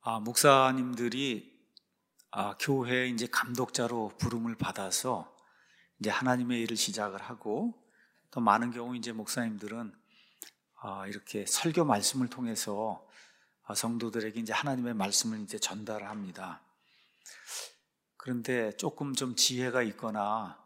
목사님들이 교회에 이제 감독자로 부름을 받아서 이제 하나님의 일을 시작을 하고, 또 많은 경우 이제 목사님들은 이렇게 설교 말씀을 통해서 성도들에게 이제 하나님의 말씀을 이제 전달합니다. 그런데 조금 좀 지혜가 있거나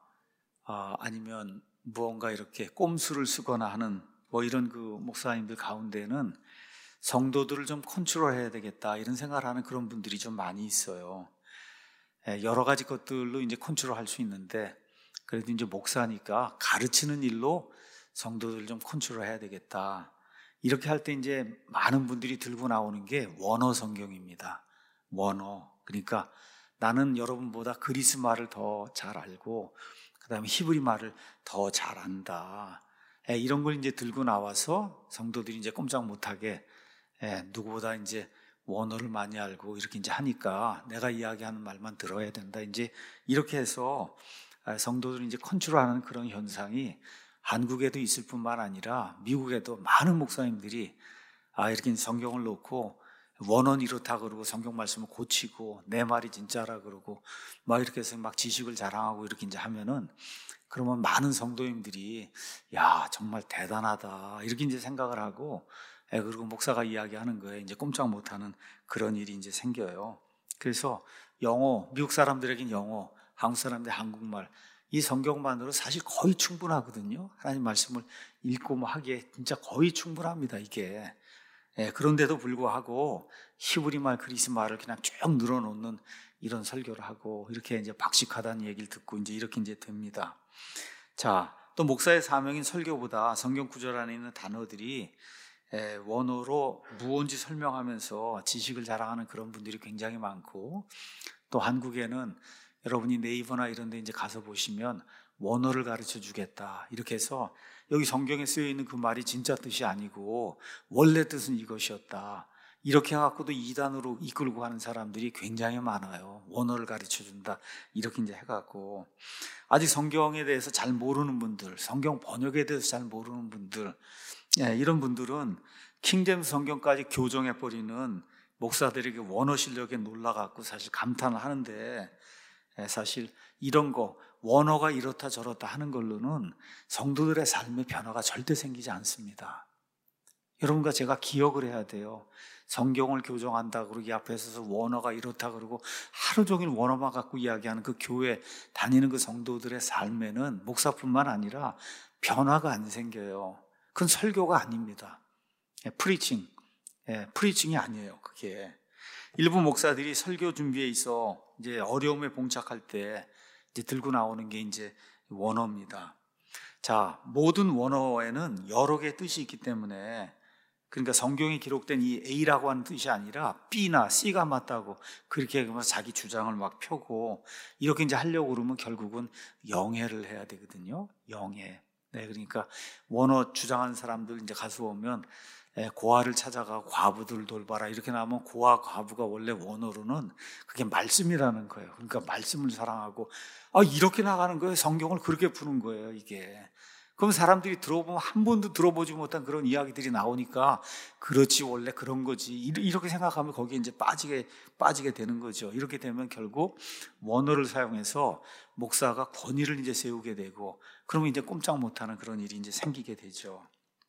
아니면 무언가 이렇게 꼼수를 쓰거나 하는 이런 그 목사님들 가운데는 성도들을 좀 컨트롤해야 되겠다 이런 생각을 하는 그런 분들이 좀 많이 있어요. 여러 가지 것들로 이제 컨트롤할 수 있는데, 그래도 이제 목사니까 가르치는 일로 성도들을 좀 컨트롤해야 되겠다. 이렇게 할 때 이제 많은 분들이 들고 나오는 게 원어 성경입니다. 원어. 그러니까 나는 여러분보다 그리스 말을 더 잘 알고, 그 다음에 히브리 말을 더 잘 안다. 이런 걸 이제 들고 나와서 성도들이 이제 꼼짝 못하게 누구보다 이제 원어를 많이 알고 이렇게 이제 하니까 내가 이야기하는 말만 들어야 된다. 이제 이렇게 해서 성도들이 이제 컨트롤하는 그런 현상이 한국에도 있을 뿐만 아니라 미국에도 많은 목사님들이 이렇게 성경을 놓고 원어는 이렇다 그러고 성경 말씀을 고치고 내 말이 진짜라 그러고 막 이렇게 해서 막 지식을 자랑하고 이렇게 이제 하면은, 그러면 많은 성도님들이 야 정말 대단하다 이렇게 이제 생각을 하고, 그리고 목사가 이야기하는 거에 이제 꼼짝 못하는 그런 일이 이제 생겨요. 그래서 영어, 미국 사람들에겐 영어, 한국 사람들 한국말, 이 성경만으로 사실 거의 충분하거든요. 하나님 말씀을 읽고 하기에 진짜 거의 충분합니다, 이게. 그런데도 불구하고 히브리 말, 그리스 말을 그냥 쭉 늘어놓는 이런 설교를 하고 이렇게 이제 박식하다는 얘기를 듣고 이제 이렇게 이제 됩니다. 자, 또 목사의 사명인 설교보다 성경 구절 안에 있는 단어들이 원어로 무언지 설명하면서 지식을 자랑하는 그런 분들이 굉장히 많고, 또 한국에는 여러분이 네이버나 이런 데 이제 가서 보시면 원어를 가르쳐 주겠다 이렇게 해서 여기 성경에 쓰여 있는 그 말이 진짜 뜻이 아니고 원래 뜻은 이것이었다 이렇게 해갖고도 이단으로 이끌고 가는 사람들이 굉장히 많아요. 원어를 가르쳐 준다 이렇게 이제 해갖고, 아직 성경에 대해서 잘 모르는 분들, 성경 번역에 대해서 잘 모르는 분들, 이런 분들은 킹제임스 성경까지 교정해버리는 목사들에게 원어 실력에 놀라갖고 사실 감탄을 하는데, 사실 이런 거 원어가 이렇다 저렇다 하는 걸로는 성도들의 삶의 변화가 절대 생기지 않습니다. 여러분과 제가 기억을 해야 돼요. 성경을 교정한다 그러고 이 앞에 서서 원어가 이렇다 그러고 하루 종일 원어만 갖고 이야기하는 그 교회 다니는 그 성도들의 삶에는 목사뿐만 아니라 변화가 안 생겨요. 그건 설교가 아닙니다. 프리칭, 프리칭이 아니에요. 그게 일부 목사들이 설교 준비에 있어 이제 어려움에 봉착할 때 이제 들고 나오는 게 이제 원어입니다. 자, 모든 원어에는 여러 개의 뜻이 있기 때문에, 그러니까 성경에 기록된 이 A라고 하는 뜻이 아니라 B나 C가 맞다고 그렇게 자기 주장을 막 펴고 이렇게 이제 하려고 그러면 결국은 영해를 해야 되거든요. 영해. 그러니까 원어 주장하는 사람들 이제 가서 오면 고아를 찾아가 과부들을 돌봐라 이렇게 나오면 고아 과부가 원래 원어로는 그게 말씀이라는 거예요. 그러니까 말씀을 사랑하고 이렇게 나가는 거예요. 성경을 그렇게 푸는 거예요, 이게. 그럼 사람들이 들어보면 한 번도 들어보지 못한 그런 이야기들이 나오니까 그렇지 원래 그런 거지 이렇게 생각하면 거기에 이제 빠지게 되는 거죠. 이렇게 되면 결국 원어를 사용해서 목사가 권위를 이제 세우게 되고, 그러면 이제 꼼짝 못하는 그런 일이 이제 생기게 되죠.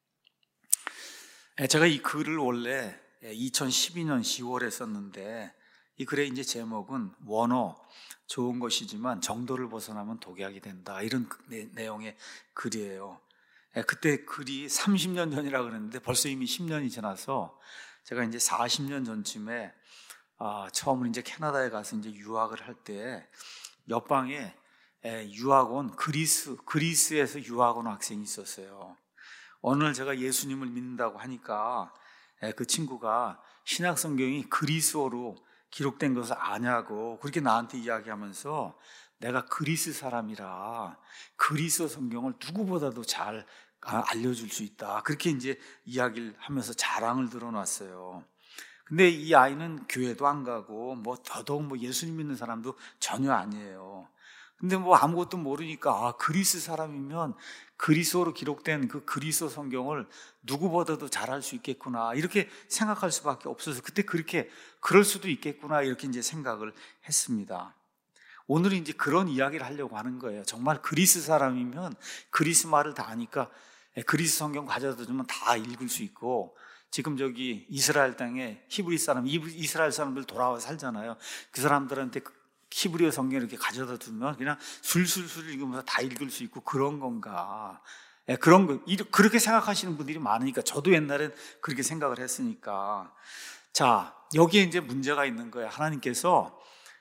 제가 이 글을 원래 2012년 10월에 썼는데, 이 글의 이제 제목은 원어 좋은 것이지만 정도를 벗어나면 독약이 된다 이런 내용의 글이에요. 그때 글이 30년 전이라 그랬는데 벌써 이미 10년이 지나서 제가 이제 40년 전쯤에 처음으로 이제 캐나다에 가서 이제 유학을 할 때 옆방에 유학원 그리스에서 유학원 학생이 있었어요. 어느 날 제가 예수님을 믿는다고 하니까 그 친구가 신약 성경이 그리스어로 기록된 것을 아냐고 그렇게 나한테 이야기하면서, 내가 그리스 사람이라 그리스어 성경을 누구보다도 잘 알려줄 수 있다 그렇게 이제 이야기를 하면서 자랑을 들어놨어요. 근데 이 아이는 교회도 안 가고 더더욱 예수님 믿는 사람도 전혀 아니에요. 근데 뭐 아무것도 모르니까 그리스 사람이면 그리스어로 기록된 그 그리스어 성경을 누구보다도 잘할 수 있겠구나 이렇게 생각할 수밖에 없어서 그때 그렇게 그럴 수도 있겠구나 이렇게 이제 생각을 했습니다. 오늘은 이제 그런 이야기를 하려고 하는 거예요. 정말 그리스 사람이면 그리스 말을 다 아니까 그리스 성경 가져다 주면 다 읽을 수 있고, 지금 저기 이스라엘 땅에 히브리 사람, 이스라엘 사람들 돌아와 살잖아요. 그 사람들한테 히브리어 성경 이렇게 가져다 두면 그냥 술술술 읽으면서 다 읽을 수 있고 그런 건가? 그런 거 그렇게 생각하시는 분들이 많으니까 저도 옛날엔 그렇게 생각을 했으니까. 자, 여기에 이제 문제가 있는 거예요. 하나님께서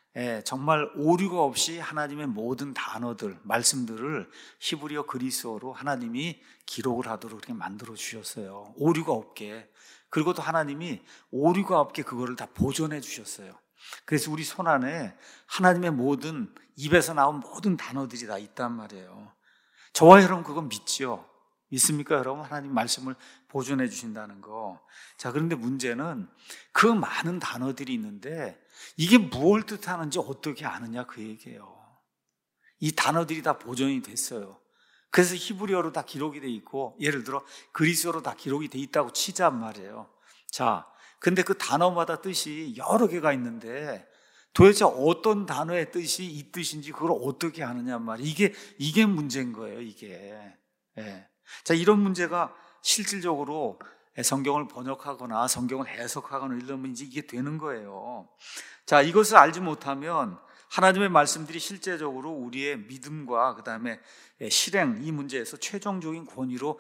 정말 오류가 없이 하나님의 모든 단어들, 말씀들을 히브리어 그리스어로 하나님이 기록을 하도록 그렇게 만들어 주셨어요. 오류가 없게. 그리고 또 하나님이 오류가 없게 그거를 다 보존해 주셨어요. 그래서 우리 손 안에 하나님의 모든 입에서 나온 모든 단어들이 다 있단 말이에요. 저와 여러분 그건 믿죠? 믿습니까 여러분? 하나님 말씀을 보존해 주신다는 거. 자, 그런데 문제는 그 많은 단어들이 있는데 이게 무엇을 뜻하는지 어떻게 아느냐 그 얘기예요. 이 단어들이 다 보존이 됐어요. 그래서 히브리어로 다 기록이 돼 있고, 예를 들어 그리스어로 다 기록이 돼 있다고 치자는 말이에요. 자, 근데 그 단어마다 뜻이 여러 개가 있는데 도대체 어떤 단어의 뜻이 이 뜻인지 그걸 어떻게 아느냐 말이에요. 이게 문제인 거예요, 이게. 자, 이런 문제가 실질적으로 성경을 번역하거나 성경을 해석하거나 이러면 이제 이게 되는 거예요. 자, 이것을 알지 못하면 하나님의 말씀들이 실제적으로 우리의 믿음과 그 다음에 실행, 이 문제에서 최종적인 권위로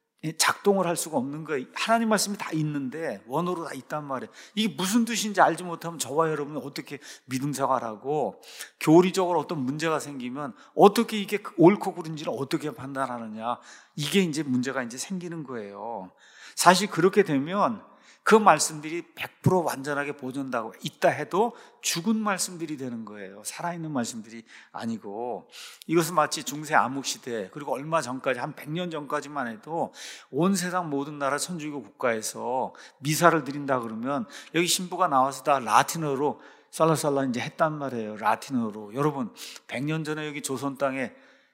작동을 할 수가 없는 거예요. 하나님 말씀이 다 있는데 원어로 다 있단 말이에요. 이게 무슨 뜻인지 알지 못하면 저와 여러분이 어떻게 믿음 생활하고 교리적으로 어떤 문제가 생기면 어떻게 이게 옳고 그른지를 어떻게 판단하느냐, 이게 이제 문제가 이제 생기는 거예요. 사실 그렇게 되면 그 말씀들이 100% 완전하게 보존되고 있다 해도 죽은 말씀들이 되는 거예요. 살아있는 말씀들이 아니고. 이것은 마치 중세 암흑시대, 그리고 얼마 전까지 한 100년 전까지만 해도 온 세상 모든 나라 천주교 국가에서 미사를 드린다 그러면 여기 신부가 나와서 다 라틴어로 살라살라 이제 했단 말이에요. 라틴어로. 여러분 100년 전에 여기 조선 땅에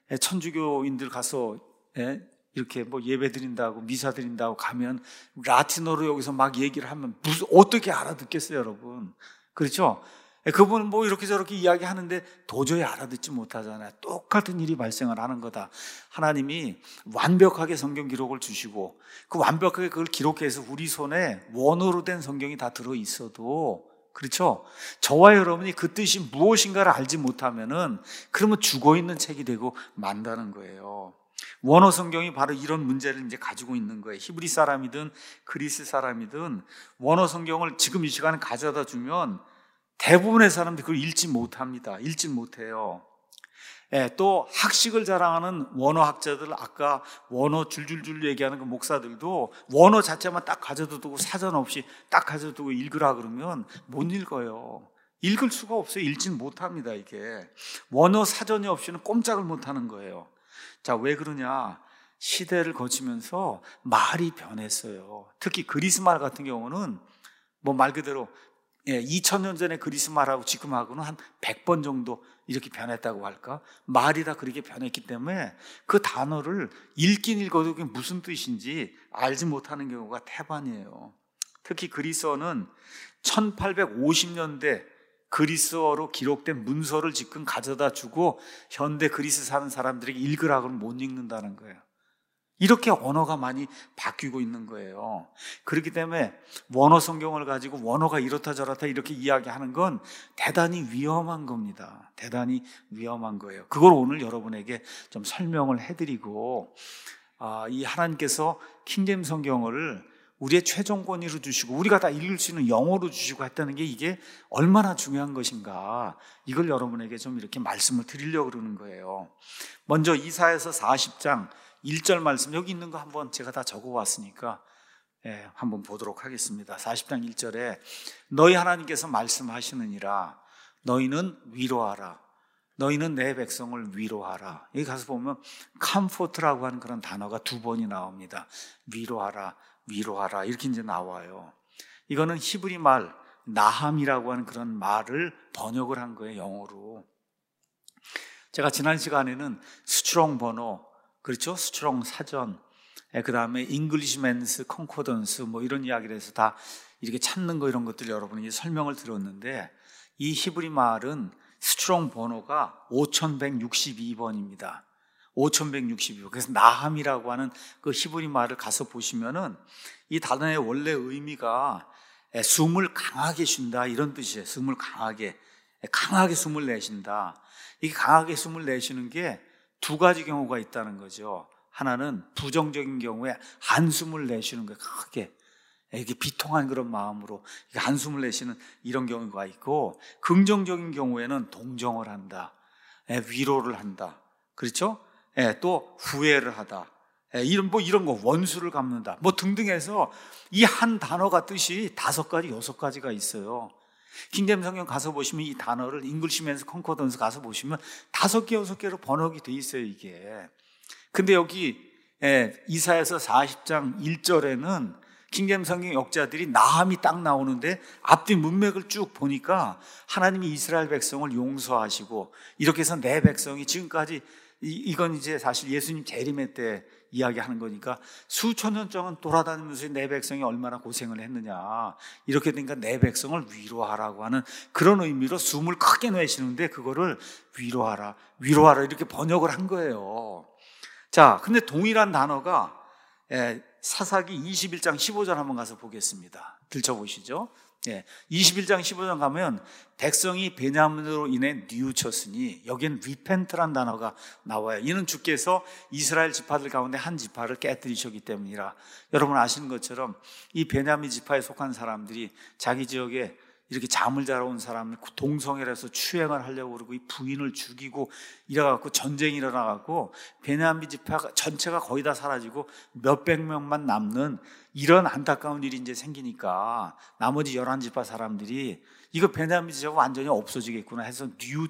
천주교인들 가서 이렇게 뭐 예배 드린다고 미사 드린다고 가면 라틴어로 여기서 막 얘기를 하면 어떻게 알아듣겠어요 여러분? 그렇죠? 그분은 뭐 이렇게 저렇게 이야기하는데 도저히 알아듣지 못하잖아요. 똑같은 일이 발생을 하는 거다. 하나님이 완벽하게 성경 기록을 주시고 그 완벽하게 그걸 기록해서 우리 손에 원어로 된 성경이 다 들어있어도, 그렇죠? 저와 여러분이 그 뜻이 무엇인가를 알지 못하면은 그러면 죽어있는 책이 되고 만다는 거예요. 원어 성경이 바로 이런 문제를 이제 가지고 있는 거예요. 히브리 사람이든 그리스 사람이든 원어 성경을 지금 이 시간에 가져다 주면 대부분의 사람들이 그걸 읽지 못합니다. 읽지 못해요. 또 학식을 자랑하는 원어학자들, 아까 원어 줄줄줄 얘기하는 그 목사들도 원어 자체만 딱 가져다 두고 사전 없이 딱 가져다 두고 읽으라 그러면 못 읽어요. 읽을 수가 없어요. 읽지는 못합니다. 이게 원어 사전이 없이는 꼼짝을 못하는 거예요. 자, 왜 그러냐? 시대를 거치면서 말이 변했어요. 특히 그리스 말 같은 경우는 뭐 말 그대로 2000년 전에 그리스 말하고 지금하고는 한 100번 정도 이렇게 변했다고 할까? 말이 다 그렇게 변했기 때문에 그 단어를 읽긴 읽어도 그게 무슨 뜻인지 알지 못하는 경우가 태반이에요. 특히 그리스어는 1850년대 그리스어로 기록된 문서를 지금 가져다 주고 현대 그리스 사는 사람들에게 읽으라고는 못 읽는다는 거예요. 이렇게 언어가 많이 바뀌고 있는 거예요. 그렇기 때문에 원어 성경을 가지고 원어가 이렇다 저렇다 이렇게 이야기하는 건 대단히 위험한 겁니다. 대단히 위험한 거예요. 그걸 오늘 여러분에게 좀 설명을 해드리고, 이 하나님께서 킹제임스 성경을 우리의 최종 권위로 주시고 우리가 다 읽을 수 있는 영어로 주시고 했다는 게 이게 얼마나 중요한 것인가, 이걸 여러분에게 좀 이렇게 말씀을 드리려고 그러는 거예요. 먼저 이사야서 40장 1절 말씀, 여기 있는 거 한번 제가 다 적어왔으니까 한번 보도록 하겠습니다. 40장 1절에 너희 하나님께서 말씀하시느니라, 너희는 위로하라, 너희는 내 백성을 위로하라. 여기 가서 보면 comfort라고 하는 그런 단어가 2번이 나옵니다. 위로하라, 위로하라 이렇게 이제 나와요. 이거는 히브리 말 나함이라고 하는 그런 말을 번역을 한 거예요, 영어로. 제가 지난 시간에는 수출용 번호, 그렇죠? 수출용 사전, 그 다음에 잉글리시맨스 컨코던스 뭐 이런 이야기를 해서 다 이렇게 찾는 거 이런 것들 여러분에게 설명을 드렸는데, 이 히브리 말은 수출용 번호가 5162번입니다. 5162번. 그래서 나함이라고 하는 그 히브리 말을 가서 보시면은 이 단어의 원래 의미가 숨을 강하게 쉰다 이런 뜻이에요. 숨을 강하게 숨을 내쉰다. 이게 강하게 숨을 내쉬는 게 두 가지 경우가 있다는 거죠. 하나는 부정적인 경우에 한숨을 내쉬는 거예요. 크게 이렇게 비통한 그런 마음으로 한숨을 내쉬는 이런 경우가 있고, 긍정적인 경우에는 동정을 한다, 위로를 한다, 그렇죠? 또 후회를 하다, 이런 거, 원수를 갚는다 뭐 등등 해서 이 한 단어가 뜻이 5가지 6가지가 있어요. 킹제임스 성경 가서 보시면 이 단어를 잉글리시맨스 컨코던스 가서 보시면 5개 6개로 번역이 돼 있어요 이게. 근데 여기 이사야서 40장 1절에는 킹제임스 성경 역자들이 나함이 딱 나오는데 앞뒤 문맥을 쭉 보니까 하나님이 이스라엘 백성을 용서하시고 이렇게 해서 내 백성이 지금까지, 이건 이제 사실 예수님 재림의 때 이야기하는 거니까 수천 년 동안 돌아다니면서 내 백성이 얼마나 고생을 했느냐, 이렇게 되니까 내 백성을 위로하라고 하는 그런 의미로 숨을 크게 내쉬는데 그거를 위로하라 이렇게 번역을 한 거예요. 자, 근데 동일한 단어가 사사기 21장 15절 한번 가서 보겠습니다. 들춰보시죠. 21장 15절 가면 백성이 베냐민으로 인해 뉘우쳤으니, 여기엔 리펜트란 단어가 나와요. 이는 주께서 이스라엘 지파들 가운데 한 지파를 깨뜨리셨기 때문이라. 여러분 아시는 것처럼 이 베냐민 지파에 속한 사람들이 자기 지역에 이렇게 잠을 자러 온 사람을 동성애를 해서 추행을 하려고 그러고 이 부인을 죽이고 이래갖고 전쟁이 일어나갖고 베냐민 지파 전체가 거의 다 사라지고 몇백 명만 남는 이런 안타까운 일이 이제 생기니까 나머지 11지파 사람들이 이거 베냐민 지파가 완전히 없어지겠구나 해서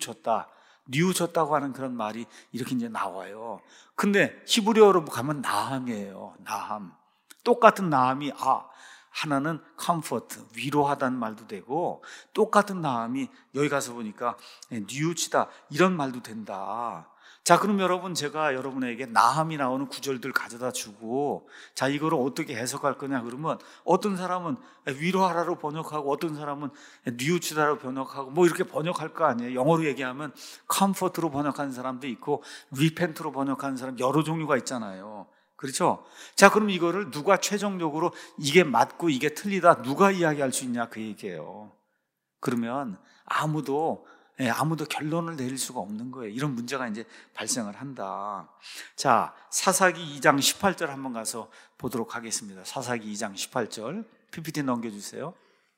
뉘우쳤다고 하는 그런 말이 이렇게 이제 나와요. 근데 히브리어로 가면 나함이에요. 나함. 똑같은 나함이 하나는 comfort, 위로하다는 말도 되고, 똑같은 나함이 여기 가서 보니까 뉘우치다 이런 말도 된다. 자, 그럼 여러분, 제가 여러분에게 나함이 나오는 구절들 가져다 주고, 자, 이거를 어떻게 해석할 거냐 그러면 어떤 사람은 위로하라로 번역하고 어떤 사람은 뉘우치다로 번역하고 뭐 이렇게 번역할 거 아니에요. 영어로 얘기하면 comfort로 번역하는 사람도 있고 repent로 번역하는 사람 여러 종류가 있잖아요. 그렇죠? 자, 그럼 이거를 누가 최종적으로 이게 맞고 이게 틀리다 누가 이야기할 수 있냐 그 얘기예요. 그러면 아무도 결론을 내릴 수가 없는 거예요. 이런 문제가 이제 발생을 한다. 자, 사사기 2장 18절 한번 가서 보도록 하겠습니다. 사사기 2장 18절 PPT 넘겨주세요.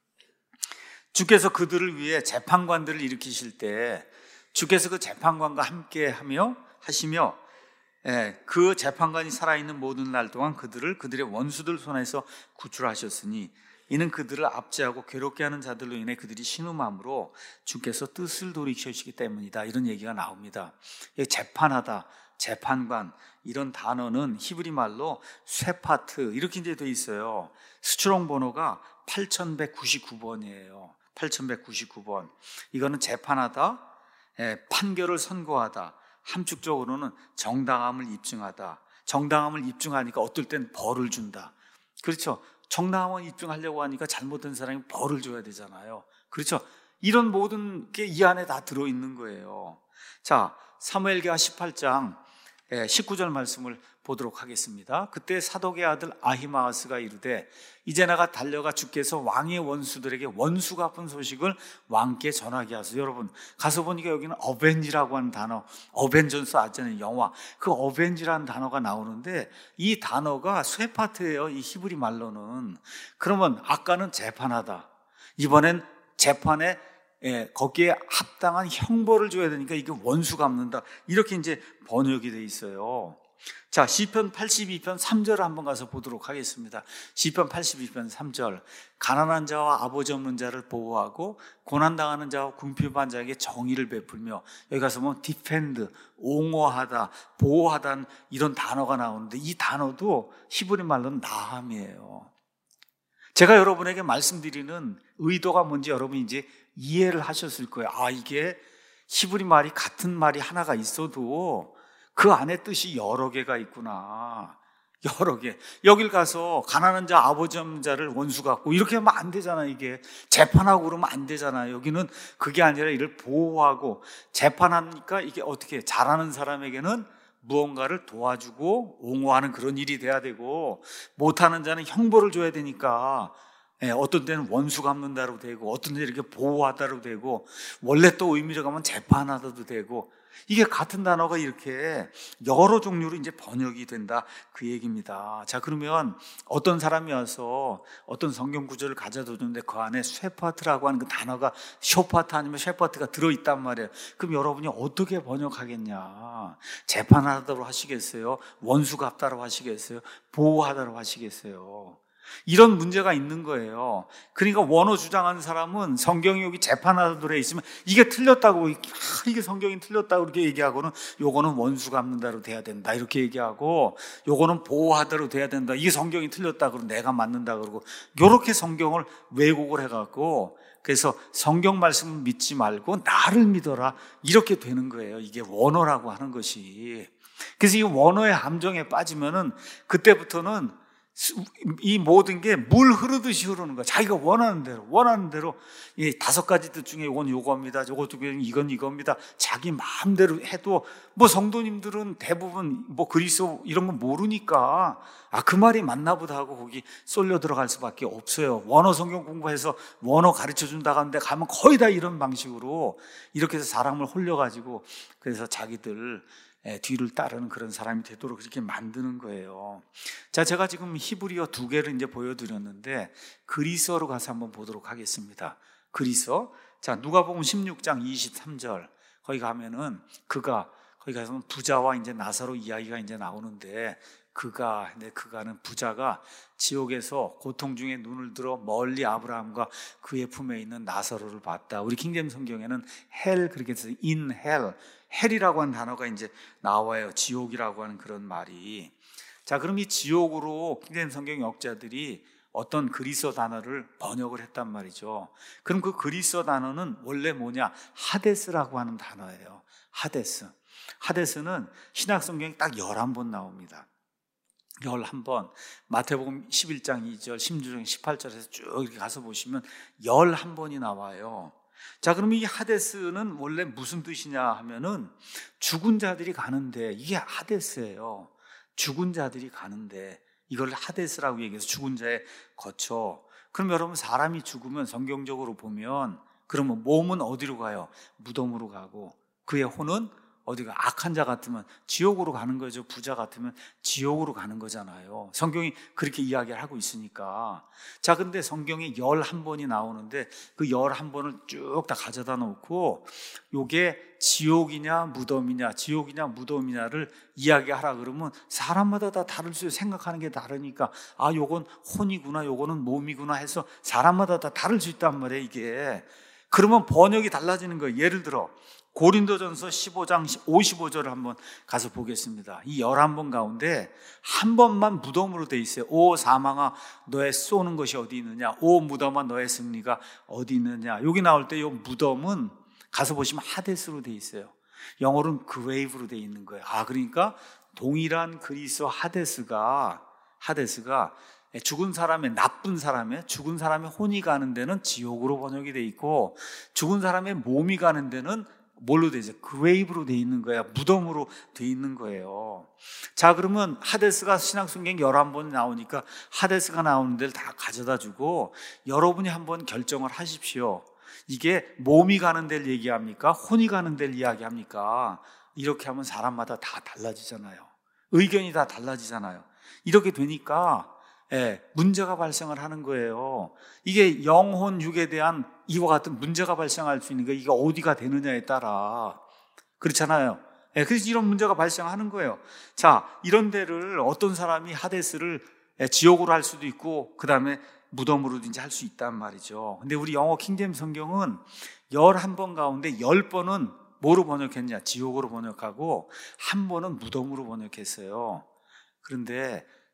주께서 그들을 위해 재판관들을 일으키실 때 주께서 그 재판관과 함께 하시며 그 재판관이 살아있는 모든 날 동안 그들의 원수들 손에서 구출하셨으니 이는 그들을 압제하고 괴롭게 하는 자들로 인해 그들이 신음함으로 주께서 뜻을 돌이키시기 때문이다. 이런 얘기가 나옵니다. 재판하다, 재판관 이런 단어는 히브리 말로 쇠파트 이렇게 이제 돼 있어요. 수출용 번호가 8199번이에요. 8199번. 이거는 재판하다, 판결을 선고하다, 함축적으로는 정당함을 입증하다. 정당함을 입증하니까 어떨 땐 벌을 준다. 그렇죠? 정당함을 입증하려고 하니까 잘못된 사람이 벌을 줘야 되잖아요. 그렇죠? 이런 모든 게 이 안에 다 들어있는 거예요. 자, 사무엘기하 18장 19절 말씀을 보도록 하겠습니다. 그때 사독의 아들 아히마아스가 이르되 이제 내가 달려가 주께서 왕의 원수들에게 원수 갚은 소식을 왕께 전하게 하소서. 여러분 가서 보니까 여기는 어벤지라고 하는 단어, 어벤져스 아시잖아요, 영화. 그 어벤지라는 단어가 나오는데 이 단어가 쇠파트예요, 이 히브리 말로는. 그러면 아까는 재판하다, 이번엔 재판에 거기에 합당한 형벌을 줘야 되니까 이게 원수 갚는다, 이렇게 이제 번역이 돼 있어요. 자, 시편 82편 3절을 한번 가서 보도록 하겠습니다. 시편 82편 3절. 가난한 자와 아버지 없는 자를 보호하고 고난당하는 자와 궁핍한 자에게 정의를 베풀며, 여기 가서 보면 디펜드, 옹호하다, 보호하다 이런 단어가 나오는데 이 단어도 히브리 말로는 나함이에요. 제가 여러분에게 말씀드리는 의도가 뭔지 여러분이 이제 이해를 하셨을 거예요. 이게 히브리 말이 같은 말이 하나가 있어도 그 안에 뜻이 여러 개가 있구나. 여러 개. 여길 가서 가난한 자, 아버지 없는 자를 원수 같고 이렇게 하면 안 되잖아. 이게 재판하고 그러면 안 되잖아. 여기는 그게 아니라 이를 보호하고 재판하니까 이게 어떻게 잘하는 사람에게는 무언가를 도와주고 옹호하는 그런 일이 돼야 되고, 못하는 자는 형벌을 줘야 되니까 어떤 때는 원수 갚는다로 되고, 어떤 때는 이렇게 보호하다로 되고, 원래 또 의미로 가면 재판하다도 되고, 이게 같은 단어가 이렇게 여러 종류로 이제 번역이 된다, 그 얘기입니다. 자, 그러면 어떤 사람이 와서 어떤 성경 구절을 가져다 주는데 그 안에 쉐파트라고 하는 그 단어가 쇼파트 아니면 쉐파트가 들어있단 말이에요. 그럼 여러분이 어떻게 번역하겠냐? 재판하다로 하시겠어요? 원수 갚다로 하시겠어요? 보호하다로 하시겠어요? 이런 문제가 있는 거예요. 그러니까 원어 주장하는 사람은 성경이 여기 재판하도록 있으면 이게 틀렸다고, 이게 성경이 틀렸다고 그렇게 얘기하고는, 요거는 원수 갚는다로 돼야 된다 이렇게 얘기하고, 요거는 보호하다로 돼야 된다, 이게 성경이 틀렸다 그러고 내가 맞는다 그러고, 요렇게 성경을 왜곡을 해갖고, 그래서 성경 말씀을 믿지 말고 나를 믿어라 이렇게 되는 거예요. 이게 원어라고 하는 것이. 그래서 이 원어의 함정에 빠지면은 그때부터는 이 모든 게 물 흐르듯이 흐르는 거야. 자기가 원하는 대로 이 5가지 뜻 중에 이건 요겁니다, 요것도 이건 이겁니다, 자기 마음대로 해도, 뭐 성도님들은 대부분 뭐 그리스도 이런 거 모르니까 그 말이 맞나 보다 하고 거기 쏠려 들어갈 수밖에 없어요. 원어 성경 공부해서 원어 가르쳐 준다고 하는데 가면 거의 다 이런 방식으로 이렇게 해서 사람을 홀려가지고, 그래서 자기들 뒤를 따르는 그런 사람이 되도록 그렇게 만드는 거예요. 자, 제가 지금 히브리어 2개를 이제 보여드렸는데 그리스어로 가서 한번 보도록 하겠습니다. 그리스어. 자, 누가복음 16장 23절. 거기 가면은 거기 가서는 부자와 이제 나사로 이야기가 이제 나오는데, 그가는 부자가 지옥에서 고통 중에 눈을 들어 멀리 아브라함과 그의 품에 있는 나사로를 봤다. 우리 킹제임 성경에는 헬, 그렇게 해서 in hell, 헬이라고 하는 단어가 이제 나와요. 지옥이라고 하는 그런 말이. 자, 그럼 이 지옥으로 킹제임 성경 역자들이 어떤 그리스어 단어를 번역을 했단 말이죠. 그럼 그 그리스어 단어는 원래 뭐냐? 하데스라고 하는 단어예요. 하데스. 하데스는 신약 성경에 딱 11번 나옵니다. 11번. 마태복음 11장 2절, 신주중 18절에서 쭉 이렇게 가서 보시면 11번이 나와요. 자, 그럼 이 하데스는 원래 무슨 뜻이냐 하면은 죽은 자들이 가는데, 이게 하데스예요. 죽은 자들이 가는데 이걸 하데스라고 얘기해서 죽은 자의 거처. 그럼 여러분, 사람이 죽으면 성경적으로 보면 그러면 몸은 어디로 가요? 무덤으로 가고, 그의 혼은 어디가, 악한 자 같으면 지옥으로 가는 거죠. 부자 같으면 지옥으로 가는 거잖아요. 성경이 그렇게 이야기를 하고 있으니까. 자, 근데 성경에 11번이 나오는데 그 11번을 쭉 다 가져다 놓고 요게 지옥이냐 무덤이냐, 지옥이냐 무덤이냐를 이야기하라 그러면 사람마다 다 다를 수, 생각하는 게 다르니까 요건 혼이구나, 요거는 몸이구나 해서 사람마다 다 다를 수 있단 말이에요, 이게. 그러면 번역이 달라지는 거예요. 예를 들어 고린도전서 15장 55절을 한번 가서 보겠습니다. 이 11번 가운데 한 번만 무덤으로 돼 있어요. 오 사망아, 너의 쏘는 것이 어디 있느냐, 오 무덤아, 너의 승리가 어디 있느냐. 여기 나올 때 이 무덤은 가서 보시면 하데스로 돼 있어요. 영어로는 그웨이브로 돼 있는 거예요. 그러니까 동일한 그리스어 하데스가 죽은 사람의, 나쁜 사람의, 죽은 사람의 혼이 가는 데는 지옥으로 번역이 돼 있고, 죽은 사람의 몸이 가는 데는 뭘로 돼 있어요? 그웨이브로 돼 있는 거야. 무덤으로 돼 있는 거예요. 자, 그러면 하데스가 신약성경 11번 나오니까 하데스가 나오는 데를 다 가져다 주고 여러분이 한번 결정을 하십시오. 이게 몸이 가는 데를 얘기합니까? 혼이 가는 데를 이야기합니까? 이렇게 하면 사람마다 다 달라지잖아요. 의견이 다 달라지잖아요. 이렇게 되니까 문제가 발생을 하는 거예요. 이게 영혼 육에 대한 이와 같은 문제가 발생할 수 있는 게, 이게 어디가 되느냐에 따라 그렇잖아요. 그래서 이런 문제가 발생하는 거예요. 자, 이런 데를 어떤 사람이 하데스를 지옥으로 할 수도 있고 그 다음에 무덤으로든지 할 수 있단 말이죠. 근데 우리 영어 킹제임 성경은 11번 가운데 10번은 뭐로 번역했냐? 지옥으로 번역하고 한 번은 무덤으로 번역했어요. 그런데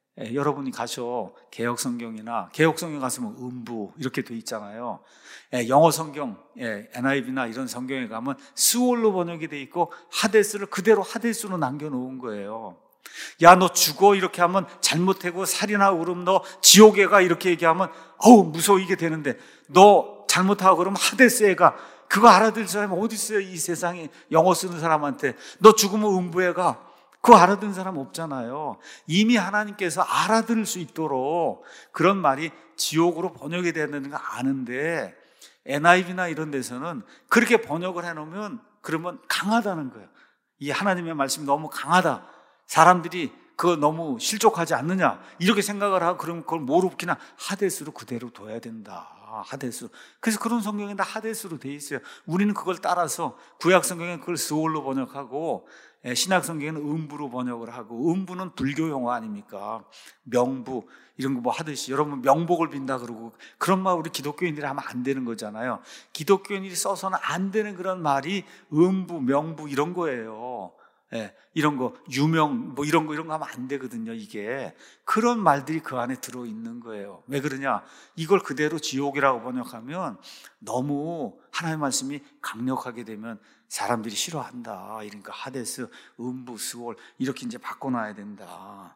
여러분이 가셔 개혁성경이나 개혁성경 가서 뭐 음부 이렇게 돼 있잖아요. 영어 성경 NIV나 이런 성경에 가면 스올로 번역이 돼 있고 하데스를 그대로 하데스로 남겨놓은 거예요. 야, 너 죽어 이렇게 하면 잘못하고 살인하고 그러면 너 지옥에 가 이렇게 얘기하면 어우 무서워 이게 되는데, 너 잘못하고 그러면 하데스에 가. 그거 알아들 사람이 어디 있어요? 이 세상에 영어 쓰는 사람한테. 너 죽으면 음부에 가. 그거 알아듣는 사람 없잖아요. 이미 하나님께서 알아들을 수 있도록 그런 말이 지옥으로 번역이 되는 거 아는데, NIV나 이런 데서는 그렇게 번역을 해놓으면 그러면 강하다는 거예요. 이 하나님의 말씀이 너무 강하다, 사람들이 그거 너무 실족하지 않느냐 이렇게 생각을 하고, 그러면 그걸 뭐로 붙이나? 하데스로 그대로 둬야 된다. 하데스. 그래서 그런 성경에 다 하데스로 돼 있어요. 우리는 그걸 따라서 구약 성경에 그걸 스올로 번역하고 신약 성경에는 음부로 번역을 하고, 음부는 불교 용어 아닙니까? 명부 이런 거 뭐 하듯이 여러분 명복을 빈다 그러고, 그런 말 우리 기독교인들이 하면 안 되는 거잖아요. 기독교인들이 써서는 안 되는 그런 말이 음부, 명부 이런 거예요. 이런 거 유명 뭐 이런 거 하면 안 되거든요. 이게 그런 말들이 그 안에 들어있는 거예요. 왜 그러냐? 이걸 그대로 지옥이라고 번역하면 너무 하나님의 말씀이 강력하게 되면 사람들이 싫어한다. 그러니까 하데스, 음부, 스올 이렇게 이제 바꿔놔야 된다.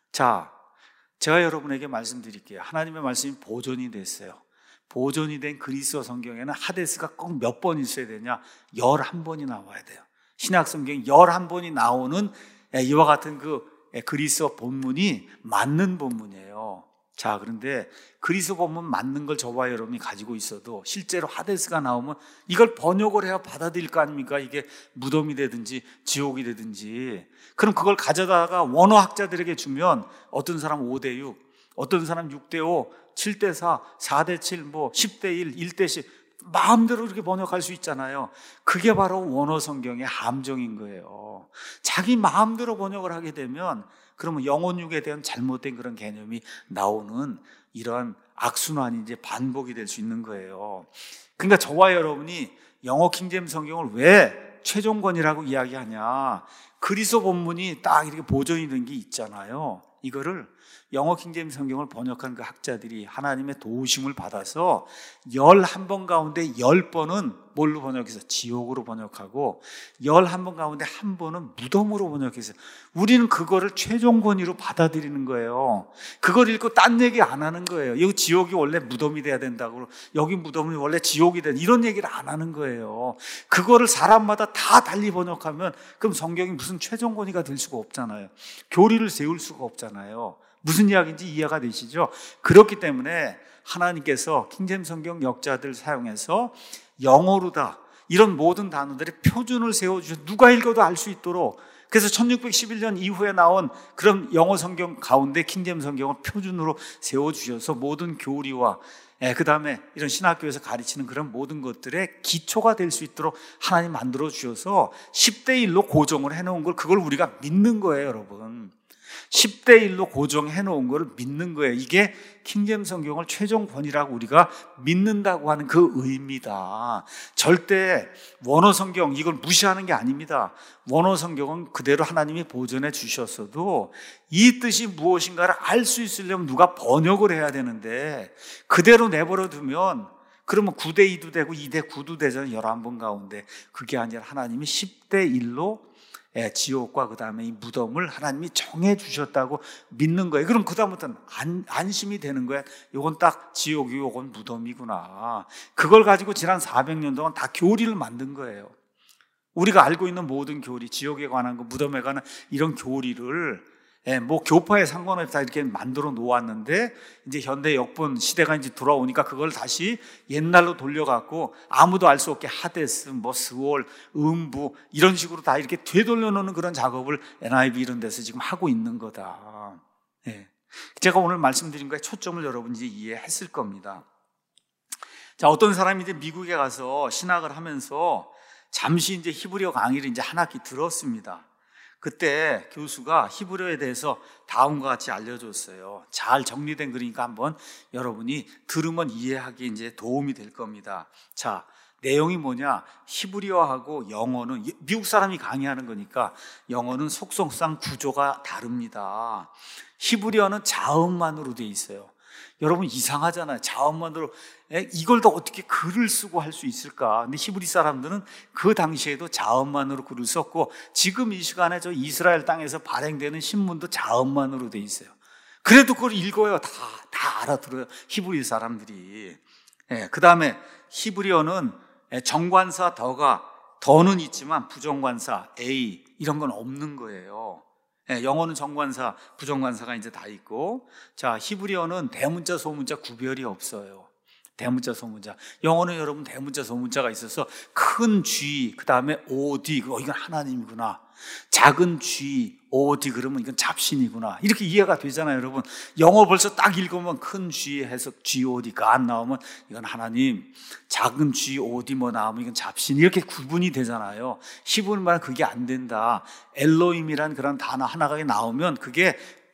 자, 제가 여러분에게 말씀드릴게요. 하나님의 말씀이 보존이 됐어요. 보존이 된 그리스어 성경에는 하데스가 꼭 몇 번 있어야 되냐? 11번이 나와야 돼요. 신약 성경 11번이 나오는 이와 같은 그 그리스어 본문이 맞는 본문이에요. 자, 그런데 그리스어 본문 맞는 걸 저와 여러분이 가지고 있어도 실제로 하데스가 나오면 이걸 번역을 해야 받아들일 거 아닙니까? 이게 무덤이 되든지 지옥이 되든지. 그럼 그걸 가져다가 원어학자들에게 주면 어떤 사람 5대6, 어떤 사람 6대5, 7대4, 4대7, 뭐 10대1, 1대10 마음대로 이렇게 번역할 수 있잖아요. 그게 바로 원어 성경의 함정인 거예요. 자기 마음대로 번역을 하게 되면 그러면 영혼육에 대한 잘못된 그런 개념이 나오는 이러한 악순환이 이제 반복이 될 수 있는 거예요. 그러니까 저와 여러분이 영어 킹제임스 성경을 왜 최종권이라고 이야기하냐? 그리스어 본문이 딱 이렇게 보존이 된 게 있잖아요. 이거를 영어 킹제임스 성경을 번역한 그 학자들이 하나님의 도우심을 받아서 11번 가운데 10번은 뭘로 번역해서? 지옥으로 번역하고 11번 가운데 1번은 무덤으로 번역해서, 우리는 그거를 최종 권위로 받아들이는 거예요. 그걸 읽고 딴 얘기 안 하는 거예요. 여기 지옥이 원래 무덤이 돼야 된다고, 여기 무덤이 원래 지옥이 된다, 이런 얘기를 안 하는 거예요. 그거를 사람마다 다 달리 번역하면 그럼 성경이 무슨 최종 권위가 될 수가 없잖아요. 교리를 세울 수가 없잖아요. 무슨 이야기인지 이해가 되시죠? 그렇기 때문에 하나님께서 킹제임스 성경 역자들 사용해서 영어로다 이런 모든 단어들의 표준을 세워주셔서 누가 읽어도 알 수 있도록, 그래서 1611년 이후에 나온 그런 영어 성경 가운데 킹제임스 성경을 표준으로 세워주셔서 모든 교리와 그 다음에 이런 신학교에서 가르치는 그런 모든 것들의 기초가 될 수 있도록 하나님 만들어 주셔서 10대 1로 고정을 해놓은 걸, 그걸 우리가 믿는 거예요, 여러분. 10대 1로 고정해 놓은 거를 믿는 거예요. 이게 킹제임스 성경을 최종 권위라고 우리가 믿는다고 하는 그 의미다. 절대 원어 성경 이걸 무시하는 게 아닙니다. 원어 성경은 그대로 하나님이 보존해 주셨어도 이 뜻이 무엇인가를 알 수 있으려면 누가 번역을 해야 되는데, 그대로 내버려 두면 그러면 9대 2도 되고 2대 9도 되잖아요. 11번 가운데. 그게 아니라 하나님이 10대 1로 지옥과 그 다음에 이 무덤을 하나님이 정해 주셨다고 믿는 거예요. 그럼 그 다음부터는 안심이 되는 거예요. 이건 딱 지옥이고 이건 무덤이구나. 그걸 가지고 지난 400년 동안 다 교리를 만든 거예요. 우리가 알고 있는 모든 교리, 지옥에 관한 거, 무덤에 관한 이런 교리를 뭐 교파에 상관없이 다 이렇게 만들어 놓았는데, 이제 현대 역본 시대가 이제 돌아오니까 그걸 다시 옛날로 돌려갖고 아무도 알 수 없게 하데스, 뭐 스월, 음부 이런 식으로 다 이렇게 되돌려 놓는 그런 작업을 NIV 이런 데서 지금 하고 있는 거다. 제가 오늘 말씀드린 거에 초점을 여러분이 이제 이해했을 겁니다. 자, 어떤 사람이 이제 미국에 가서 신학을 하면서 잠시 이제 히브리어 강의를 이제 한 학기 들었습니다. 그때 교수가 히브리어에 대해서 다음과 같이 알려줬어요. 잘 정리된 거니까 한번 여러분이 들으면 이해하기 이제 도움이 될 겁니다. 자, 내용이 뭐냐? 히브리어하고 영어는, 미국 사람이 강의하는 거니까 영어는 속성상 구조가 다릅니다. 히브리어는 자음만으로 돼 있어요. 여러분 이상하잖아요. 자음만으로 이걸 더 어떻게 글을 쓰고 할 수 있을까? 근데 히브리 사람들은 그 당시에도 자음만으로 글을 썼고, 지금 이 시간에 저 이스라엘 땅에서 발행되는 신문도 자음만으로 돼 있어요. 그래도 그걸 읽어요. 다 알아들어요, 히브리 사람들이. 그 다음에 히브리어는 정관사 더는 있지만 부정관사 A 이런 건 없는 거예요. 영어는 정관사, 부정관사가 이제 다 있고, 자, 히브리어는 대문자, 소문자 구별이 없어요. 대문자, 소문자. 영어는 여러분 대문자, 소문자가 있어서 큰 G, 그 다음에 OD, 이건 하나님이구나. 작은 G, OD 그러면 이건 잡신이구나. 이렇게 이해가 되잖아요, 여러분. 영어 벌써 딱 읽으면 큰 G 해서 GOD가 안 나오면 이건 하나님, 작은 G, OD 뭐 나오면 이건 잡신, 이렇게 구분이 되잖아요. 히브리 말은 그게 안 된다. 엘로힘이란 그런 단어 하나가 나오면 그게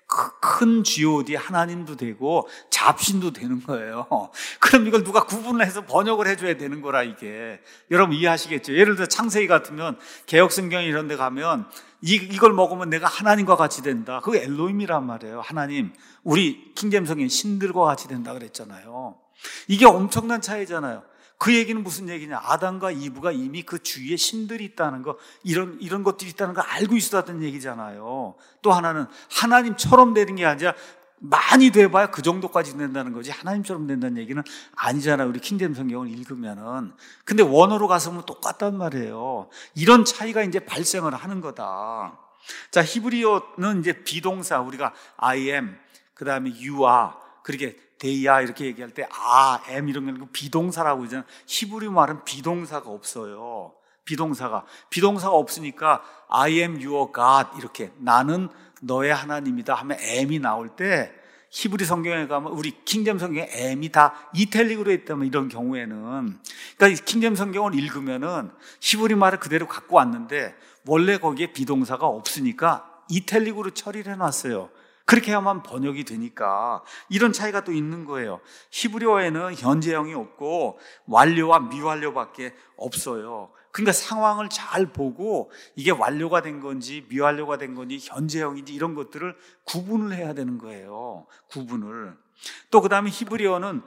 큰 GOD 하나님도 되고 잡신도 되는 거예요. 그럼 이걸 누가 구분을 해서 번역을 해줘야 되는 거라, 이게. 여러분 이해하시겠죠? 예를 들어 창세기 같으면 개역성경 이런 데 가면 이걸 먹으면 내가 하나님과 같이 된다. 그거 엘로힘이란 말이에요. 하나님, 우리 킹제임성경 신들과 같이 된다 그랬잖아요. 이게 엄청난 차이잖아요. 그 얘기는 무슨 얘기냐? 아담과 이브가 이미 그 주위에 신들이 있다는 거, 이런 것들이 있다는 걸 알고 있었다는 얘기잖아요. 또 하나는 하나님처럼 되는 게 아니라 많이 돼봐야 그 정도까지 된다는 거지, 하나님처럼 된다는 얘기는 아니잖아요, 우리 킹제임 성경을 읽으면은. 근데 원어로 가서 보면 똑같단 말이에요. 이런 차이가 이제 발생을 하는 거다. 자, 히브리어는 이제 비동사, 우리가 I am, 그 다음에 you are, 그렇게 they are 이렇게 얘기할 때 am 이런 건 비동사라고 하잖아요. 히브리 말은 비동사가 없어요. 비동사가 없으니까 I am your God, 이렇게 나는 너의 하나님이다 하면 am이 나올 때, 히브리 성경에 가면, 우리 킹제임 성경에 am이 다 이탈릭으로 했다면, 이런 경우에는, 그러니까 킹제임 성경을 읽으면은 히브리 말을 그대로 갖고 왔는데 원래 거기에 비동사가 없으니까 이탈릭으로 처리를 해놨어요. 그렇게 해야만 번역이 되니까. 이런 차이가 또 있는 거예요. 히브리어에는 현재형이 없고 완료와 미완료밖에 없어요. 그러니까 상황을 잘 보고 이게 완료가 된 건지 미완료가 된 건지 현재형인지 이런 것들을 구분을 해야 되는 거예요. 구분을. 또 그 다음에 히브리어는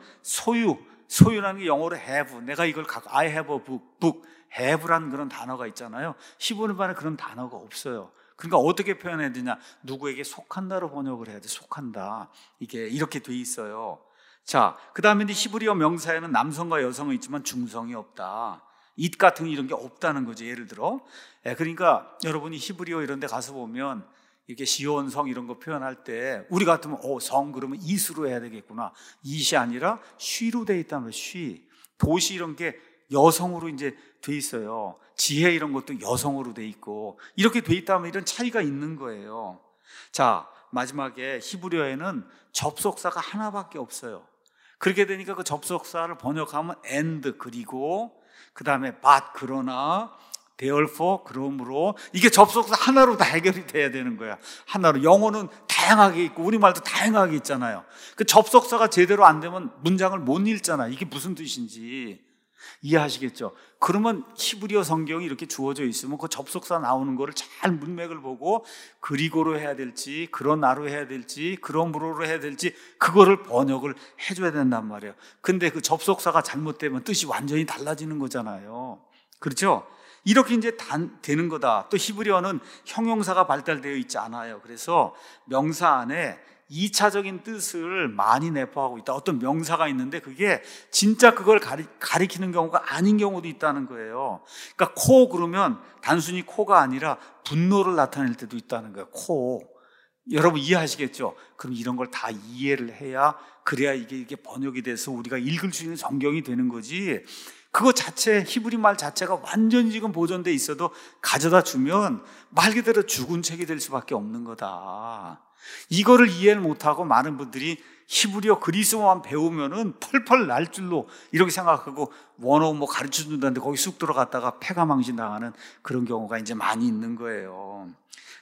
소유라는 게 영어로 have, 내가 이걸 갖고 I have a book, have라는 그런 단어가 있잖아요. 히브리어에 그런 단어가 없어요. 그러니까 어떻게 표현해야 되냐? 누구에게 속한다로 번역을 해야 돼. 속한다. 이게 이렇게 돼 있어요. 자, 그 다음에 히브리어 명사에는 남성과 여성은 있지만 중성이 없다. it 같은 이런 게 없다는 거죠, 예를 들어. 그러니까 여러분이 히브리어 이런 데 가서 보면 이렇게 시온성 이런 거 표현할 때 우리 같으면 성 그러면 it으로 해야 되겠구나. it이 아니라 she로 돼 있다면 she. 도시 이런 게 여성으로 이제 돼 있어요. 지혜 이런 것도 여성으로 돼 있고, 이렇게 돼 있다면 이런 차이가 있는 거예요. 자, 마지막에 히브리어에는 접속사가 하나밖에 없어요. 그렇게 되니까 그 접속사를 번역하면 and, 그리고 그 다음에 but, 그러나, therefore, 그러므로, 이게 접속사 하나로 다 해결이 돼야 되는 거야. 하나로. 영어는 다양하게 있고 우리말도 다양하게 있잖아요. 그 접속사가 제대로 안 되면 문장을 못 읽잖아. 이게 무슨 뜻인지 이해하시겠죠? 그러면 히브리어 성경이 이렇게 주어져 있으면 그 접속사 나오는 거를 잘 문맥을 보고 그리고로 해야 될지, 그러나로 해야 될지, 그러므로로 해야 될지, 그거를 번역을 해줘야 된단 말이에요. 근데 그 접속사가 잘못되면 뜻이 완전히 달라지는 거잖아요. 그렇죠? 이렇게 이제 되는 거다. 또 히브리어는 형용사가 발달되어 있지 않아요. 그래서 명사 안에 2차적인 뜻을 많이 내포하고 있다. 어떤 명사가 있는데 그게 진짜 그걸 가리키는 경우가 아닌 경우도 있다는 거예요. 그러니까 코 그러면 단순히 코가 아니라 분노를 나타낼 때도 있다는 거예요. 코. 여러분 이해하시겠죠? 그럼 이런 걸 다 이해를 해야, 그래야 이게 번역이 돼서 우리가 읽을 수 있는 성경이 되는 거지. 그거 자체, 히브리 말 자체가 완전히 지금 보존돼 있어도 가져다 주면 말 그대로 죽은 책이 될 수밖에 없는 거다. 이거를 이해를 못하고 많은 분들이 히브리어 그리스어만 배우면은 펄펄 날 줄로 이렇게 생각하고 원어 뭐 가르쳐 준다는데 거기 쑥 들어갔다가 패가망신 당하는 그런 경우가 이제 많이 있는 거예요.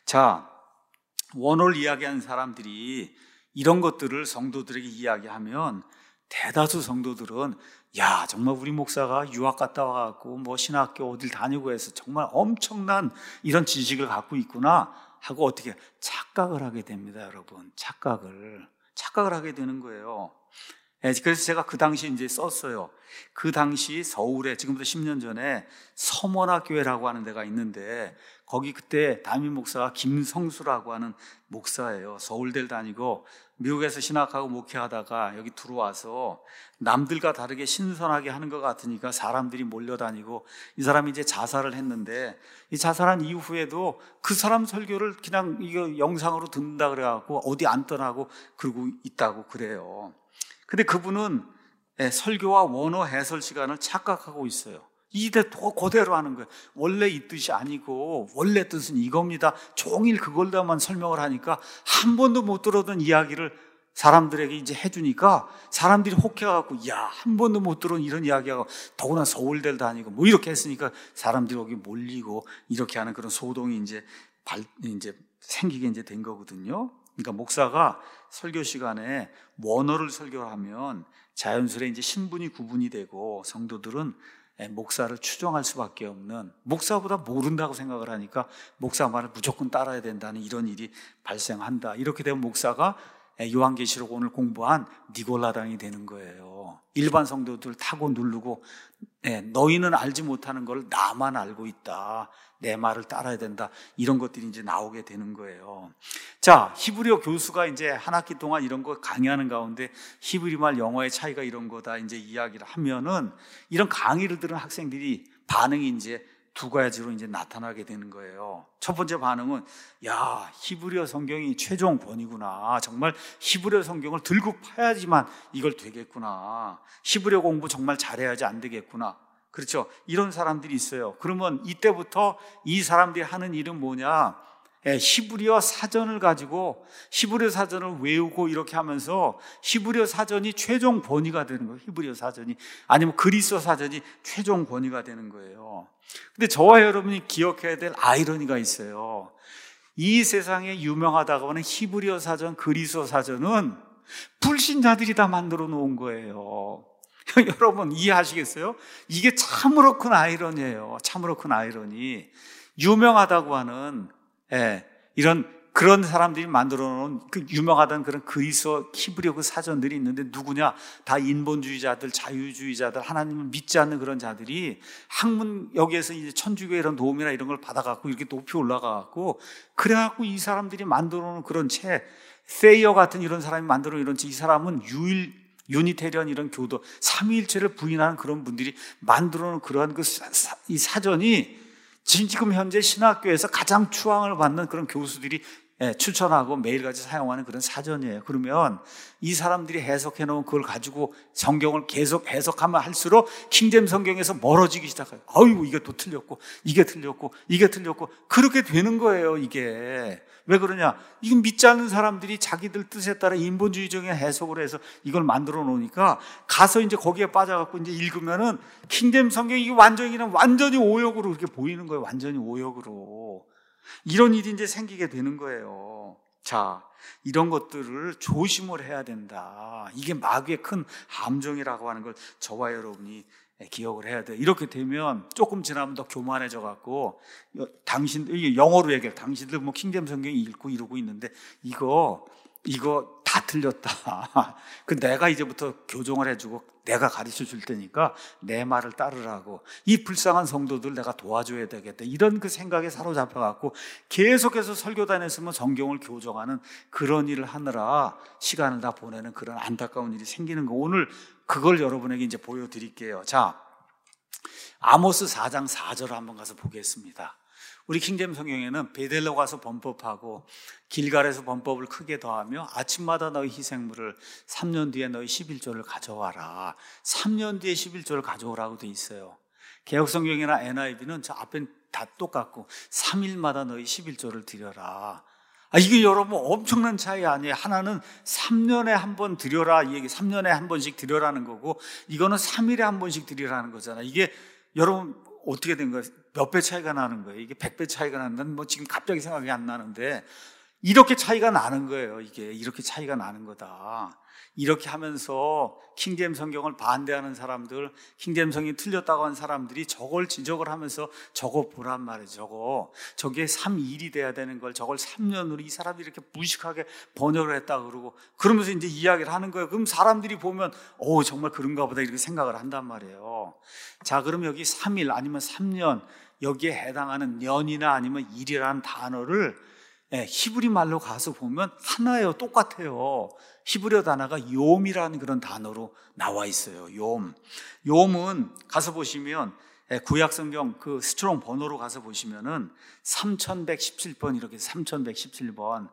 자, 원어를 이야기하는 사람들이 이런 것들을 성도들에게 이야기하면 대다수 성도들은 야, 정말 우리 목사가 유학 갔다 와갖고 뭐 신학교 어딜 다니고 해서 정말 엄청난 이런 지식을 갖고 있구나 하고 어떻게 착각을 하게 됩니다, 여러분. 착각을 하게 되는 거예요. 그래서 제가 그 당시 이제 썼어요. 그 당시 서울에 지금부터 10년 전에 서머나 교회라고 하는 데가 있는데 거기 그때 담임 목사가 김성수라고 하는 목사예요. 서울대를 다니고 미국에서 신학하고 목회하다가 여기 들어와서 남들과 다르게 신선하게 하는 것 같으니까 사람들이 몰려다니고 이 사람이 이제 자살을 했는데 이 자살한 이후에도 그 사람 설교를 그냥 이거 영상으로 듣는다 그래갖고 어디 안 떠나고 그러고 있다고 그래요. 근데 그분은 설교와 원어 해설 시간을 착각하고 있어요. 이대 그대로 하는 거예요. 원래 이 뜻이 아니고 원래 뜻은 이겁니다. 종일 그걸로만 설명을 하니까 한 번도 못 들어던 이야기를 사람들에게 이제 해주니까 사람들이 혹해갖고 야, 한 번도 못 들은 이런 이야기하고 더구나 서울대를 다니고 뭐 이렇게 했으니까 사람들이 여기 몰리고 이렇게 하는 그런 소동이 이제 생기게 이제 된 거거든요. 그러니까 목사가 설교 시간에 원어를 설교하면 자연스레 이제 신분이 구분이 되고 성도들은 목사를 추종할 수밖에 없는, 목사보다 모른다고 생각을 하니까 목사 말을 무조건 따라야 된다는 이런 일이 발생한다. 이렇게 되면 목사가 요한계시록 오늘 공부한 니골라당이 되는 거예요. 일반 성도들 타고 누르고 너희는 알지 못하는 걸 나만 알고 있다. 내 말을 따라야 된다. 이런 것들이 이제 나오게 되는 거예요. 자, 히브리어 교수가 이제 한 학기 동안 이런 거 강의하는 가운데 히브리말 영어의 차이가 이런 거다 이제 이야기를 하면은 이런 강의를 들은 학생들이 반응이 이제 두 가지로 이제 나타나게 되는 거예요. 첫 번째 반응은 야, 히브리어 성경이 최종 권위구나. 정말 히브리어 성경을 들고 파야지만 이걸 되겠구나. 히브리어 공부 정말 잘해야지 안 되겠구나. 그렇죠? 이런 사람들이 있어요. 그러면 이때부터 이 사람들이 하는 일은 뭐냐? 히브리어 사전을 가지고 히브리어 사전을 외우고 이렇게 하면서 히브리어 사전이 최종 권위가 되는 거예요. 히브리어 사전이 아니면 그리스어 사전이 최종 권위가 되는 거예요. 근데 저와 여러분이 기억해야 될 아이러니가 있어요. 이 세상에 유명하다고 하는 히브리어 사전, 그리스어 사전은 불신자들이 다 만들어 놓은 거예요. 여러분 이해하시겠어요? 이게 참으로 큰 아이러니예요. 참으로 큰 아이러니. 유명하다고 하는 그런 사람들이 만들어 놓은 그 유명하다는 그런 그리스어 히브리어 그 사전들이 있는데 누구냐? 다 인본주의자들, 자유주의자들, 하나님을 믿지 않는 그런 자들이 학문 여기에서 이제 천주교 이런 도움이나 이런 걸 받아갖고 이렇게 높이 올라가갖고 그래갖고 이 사람들이 만들어 놓은 그런 책, 세이어 같은 이런 사람이 만들어 놓은 이런 책, 이 사람은 유니테리언 이런 교도, 삼위일체를 부인하는 그런 분들이 만들어 놓은 그러한 이 사전이 지금 현재 신학교에서 가장 추앙을 받는 그런 교수들이 추천하고 매일같이 사용하는 그런 사전이에요. 그러면 이 사람들이 해석해 놓은 그걸 가지고 성경을 계속 해석하면 할수록 킹제임스 성경에서 멀어지기 시작해요. 아이고 이게 또 틀렸고 이게 틀렸고 이게 틀렸고 그렇게 되는 거예요. 이게 왜 그러냐? 이건 믿지 않는 사람들이 자기들 뜻에 따라 인본주의적인 해석을 해서 이걸 만들어 놓으니까 가서 이제 거기에 빠져갖고 이제 읽으면은 킹제임스 성경이 이게 완전히 오역으로 그렇게 보이는 거예요. 완전히 오역으로. 이런 일이 이제 생기게 되는 거예요. 자, 이런 것들을 조심을 해야 된다. 이게 마귀의 큰 함정이라고 하는 걸 저와 여러분이 기억을 해야 돼요. 이렇게 되면 조금 지나면 더 교만해져 갖고 이게 영어로 얘기해. 당신들 뭐 킹제임스 성경 읽고 이러고 있는데 이거 다 틀렸다. 내가 이제부터 교정을 해주고 내가 가르쳐 줄 테니까 내 말을 따르라고. 이 불쌍한 성도들 내가 도와줘야 되겠다. 이런 그 생각에 사로잡혀 갖고 계속해서 설교단에서만 성경을 교정하는 그런 일을 하느라 시간을 다 보내는 그런 안타까운 일이 생기는 거. 오늘 그걸 여러분에게 이제 보여드릴게요. 자, 아모스 4장 4절을 한번 가서 보겠습니다. 우리 킹제임스 성경에는 베델로 가서 범법하고 길갈에서 범법을 크게 더하며 아침마다 너희 희생물을 3년 뒤에 너희 11조를 가져와라. 3년 뒤에 11조를 가져오라고 돼 있어요. 개혁성경이나 NIV는 저 앞엔 다 똑같고 3일마다 너희 11조를 드려라. 이게 여러분 엄청난 차이 아니에요. 하나는 3년에 한 번 드려라, 이 얘기 3년에 한 번씩 드려라는 거고 이거는 3일에 한 번씩 드리라는 거잖아요. 이게 여러분 어떻게 된 거예요? 몇 배 차이가 나는 거예요. 이게 100배 차이가 나는 뭐 지금 갑자기 생각이 안 나는데 이렇게 차이가 나는 거예요. 이게 이렇게 차이가 나는 거다. 이렇게 하면서 킹제임 성경을 반대하는 사람들, 킹제임 성경이 틀렸다고 하는 사람들이 저걸 지적을 하면서 저거 보란 말이에요. 저게 3일이 돼야 되는 걸 저걸 3년으로 이 사람이 이렇게 무식하게 번역을 했다 그러고 그러면서 이제 이야기를 하는 거예요. 그럼 사람들이 보면 정말 그런가 보다 이렇게 생각을 한단 말이에요. 자, 그럼 여기 3일 아니면 3년 여기에 해당하는 년이나 아니면 일이라는 단어를 히브리 말로 가서 보면 하나예요. 똑같아요. 히브리어 단어가 욤이라는 그런 단어로 나와 있어요. 욤은 가서 보시면 구약 성경 그 스트롱 번호로 가서 보시면은 3117번 이렇게 3117번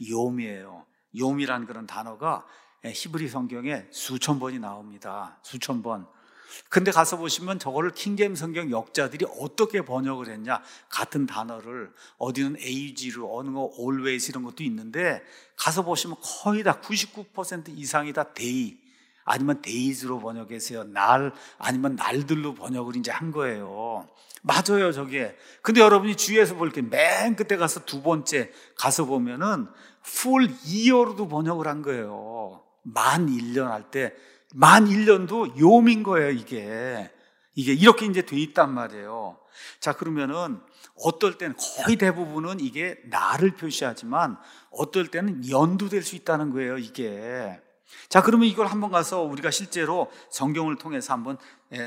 욤이에요. 욤이라는 그런 단어가 히브리 성경에 수천 번이 나옵니다. 수천 번. 근데 가서 보시면 저거를 킹제임 성경 역자들이 어떻게 번역을 했냐, 같은 단어를 어디는 AG로 어느 거 always 이런 것도 있는데 가서 보시면 거의 다 99% 이상이 다 day 아니면 days로 번역했어요. 날 아니면 날들로 번역을 이제 한 거예요. 맞아요, 저게. 근데 여러분이 주위에서 볼 때 맨 끝에 가서 두 번째 가서 보면은 full year로도 번역을 한 거예요. 만 1년 할 때 만 1년도 욤인 거예요, 이게 이렇게 이제 돼 있단 말이에요. 자, 그러면은 어떨 때는 거의 대부분은 이게 날을 표시하지만 어떨 때는 연도 될 수 있다는 거예요, 이게. 자, 그러면 이걸 한번 가서 우리가 실제로 성경을 통해서 한번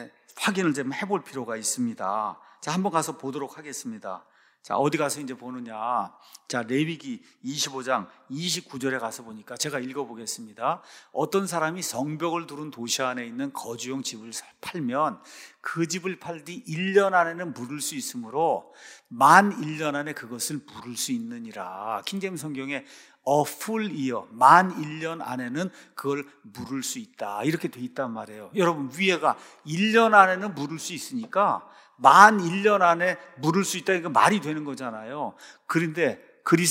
확인을 좀 해볼 필요가 있습니다. 자, 한번 가서 보도록 하겠습니다. 자, 어디 가서 이제 보느냐. 자, 레위기 25장 29절에 가서 보니까 제가 읽어보겠습니다. 어떤 사람이 성벽을 두른 도시 안에 있는 거주용 집을 팔면 그 집을 팔 뒤 1년 안에는 물을 수 있으므로 만 1년 안에 그것을 물을 수 있느니라. 킹제임 성경에 a full year, 만 1년 안에는 그걸 물을 수 있다 이렇게 돼 있단 말이에요. 여러분, 위에가 1년 안에는 물을 수 있으니까 만 1년 안에 물을 수 있다, 이거 말이 되는 거잖아요. 그런데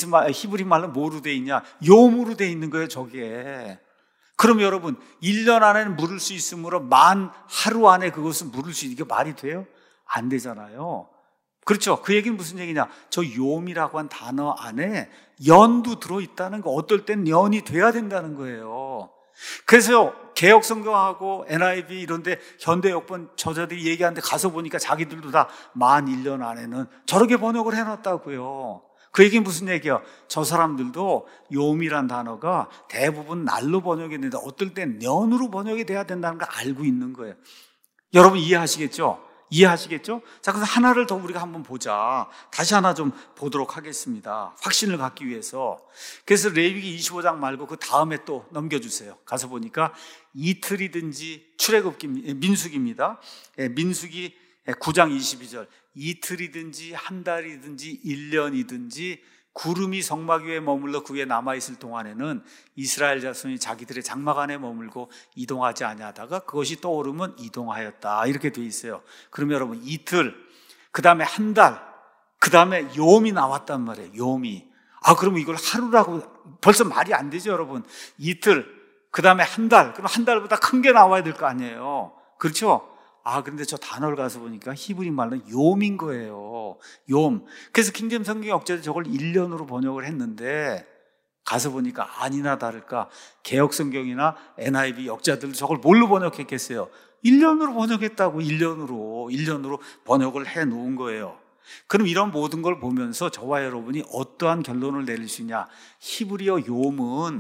히브리 말로 뭐로 돼 있냐? 욤으로 돼 있는 거예요, 저게. 그럼 여러분, 1년 안에는 물을 수 있으므로 만 하루 안에 그것을 물을 수 있는 게 말이 돼요? 안 되잖아요. 그렇죠? 그 얘기는 무슨 얘기냐? 저 욤이라고 한 단어 안에 연도 들어있다는 거, 어떨 땐 년이 돼야 된다는 거예요. 그래서 개역 성경하고 NIV 이런데 현대 역번 저자들이 얘기하는데 가서 보니까 자기들도 다 만 1년 안에는 저렇게 번역을 해놨다고요. 그 얘기는 무슨 얘기야? 저 사람들도 욤이란 단어가 대부분 날로 번역이 되는데 어떨 땐 년으로 번역이 돼야 된다는 걸 알고 있는 거예요. 여러분 이해하시겠죠? 자, 그래서 하나를 더 우리가 한번 보자. 다시 하나 좀 보도록 하겠습니다. 확신을 갖기 위해서. 그래서 레위기 25장 말고 그 다음에 또 넘겨주세요. 가서 보니까 이틀이든지 민수기입니다. 민수기 9장 22절. 이틀이든지 한 달이든지 1년이든지 구름이 성막 위에 머물러 그 위에 남아있을 동안에는 이스라엘 자손이 자기들의 장막 안에 머물고 이동하지 아니하다가 그것이 떠오르면 이동하였다 이렇게 돼 있어요. 그러면 여러분 이틀, 그 다음에 한 달, 그 다음에 욤이 나왔단 말이에요. 욤이. 그러면 이걸 하루라고 벌써 말이 안 되죠, 여러분. 이틀, 그 다음에 한 달, 그럼 한 달보다 큰 게 나와야 될 거 아니에요. 그렇죠? 그런데 저 단어를 가서 보니까 히브리 말로 욤인 거예요. 욤. 그래서 킹제임 성경 역자들이 저걸 1년으로 번역을 했는데 가서 보니까 아니나 다를까 개역 성경이나 NIV 역자들도 저걸 뭘로 번역했겠어요? 1년으로 번역했다고. 1년으로 번역을 해 놓은 거예요. 그럼 이런 모든 걸 보면서 저와 여러분이 어떠한 결론을 내릴 수 있냐? 히브리어 욤은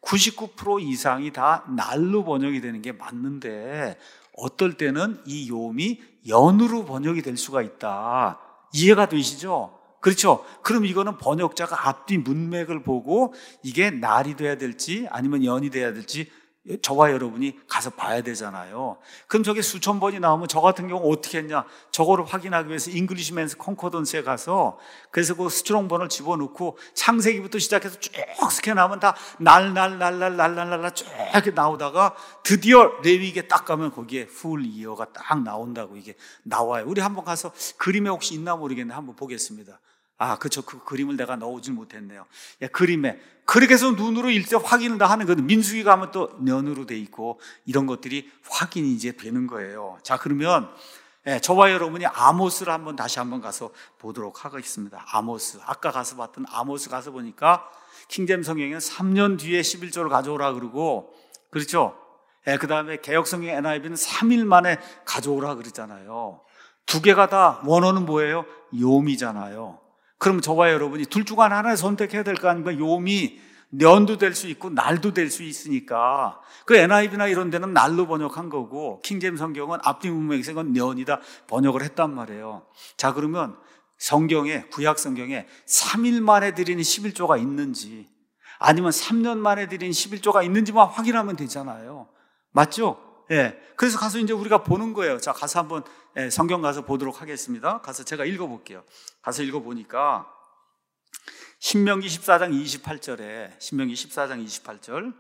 99% 이상이 다 날로 번역이 되는 게 맞는데 어떨 때는 이 욤이 연으로 번역이 될 수가 있다. 이해가 되시죠? 그렇죠? 그럼 이거는 번역자가 앞뒤 문맥을 보고 이게 날이 돼야 될지 아니면 연이 돼야 될지 저와 여러분이 가서 봐야 되잖아요. 그럼 저게 수천 번이 나오면 저 같은 경우 어떻게 했냐? 저거를 확인하기 위해서 잉글리시맨스 콘코던스에 가서 그래서 그 스트롱 번호를 집어넣고 창세기부터 시작해서 쭉 스캔하면 다 날 쭉 이렇게 나오다가 드디어 레위기에 딱 가면 거기에 풀 이어가 딱 나온다고 이게 나와요. 우리 한번 가서 그림에 혹시 있나 모르겠는데 한번 보겠습니다. 그렇죠. 그 그림을 내가 넣어오질 못했네요. 그림에. 그렇게 해서 눈으로 일제 확인을 다 하는 거는 민수기 가면 또 년으로 돼 있고 이런 것들이 확인이 이제 되는 거예요. 자, 그러면 저와 여러분이 아모스를 다시 한번 가서 보도록 하겠습니다. 아모스. 아까 가서 봤던 아모스 가서 보니까 킹제임 성경에는 3년 뒤에 11조를 가져오라 그러고 그렇죠? 그 다음에 개역성경 NIV는 3일 만에 가져오라 그러잖아요. 두 개가 다 원어는 뭐예요? 요미잖아요. 그럼 저와 여러분이 둘 중 하나를 선택해야 될 거 아닙니까? 요미, 년도 될 수 있고 날도 될 수 있으니까. 그 NIV나 이런 데는 날로 번역한 거고, 킹제임 성경은 앞뒤 문맥에서는 년이다 번역을 했단 말이에요. 자, 그러면 성경에, 구약 성경에 3일 만에 드리는 11조가 있는지, 아니면 3년 만에 드리는 11조가 있는지만 확인하면 되잖아요. 맞죠? 예. 그래서 가서 이제 우리가 보는 거예요. 자, 가서 한번 성경 가서 보도록 하겠습니다. 가서 제가 읽어볼게요. 가서 읽어보니까 신명기 14장 28절에, 신명기 14장 28절,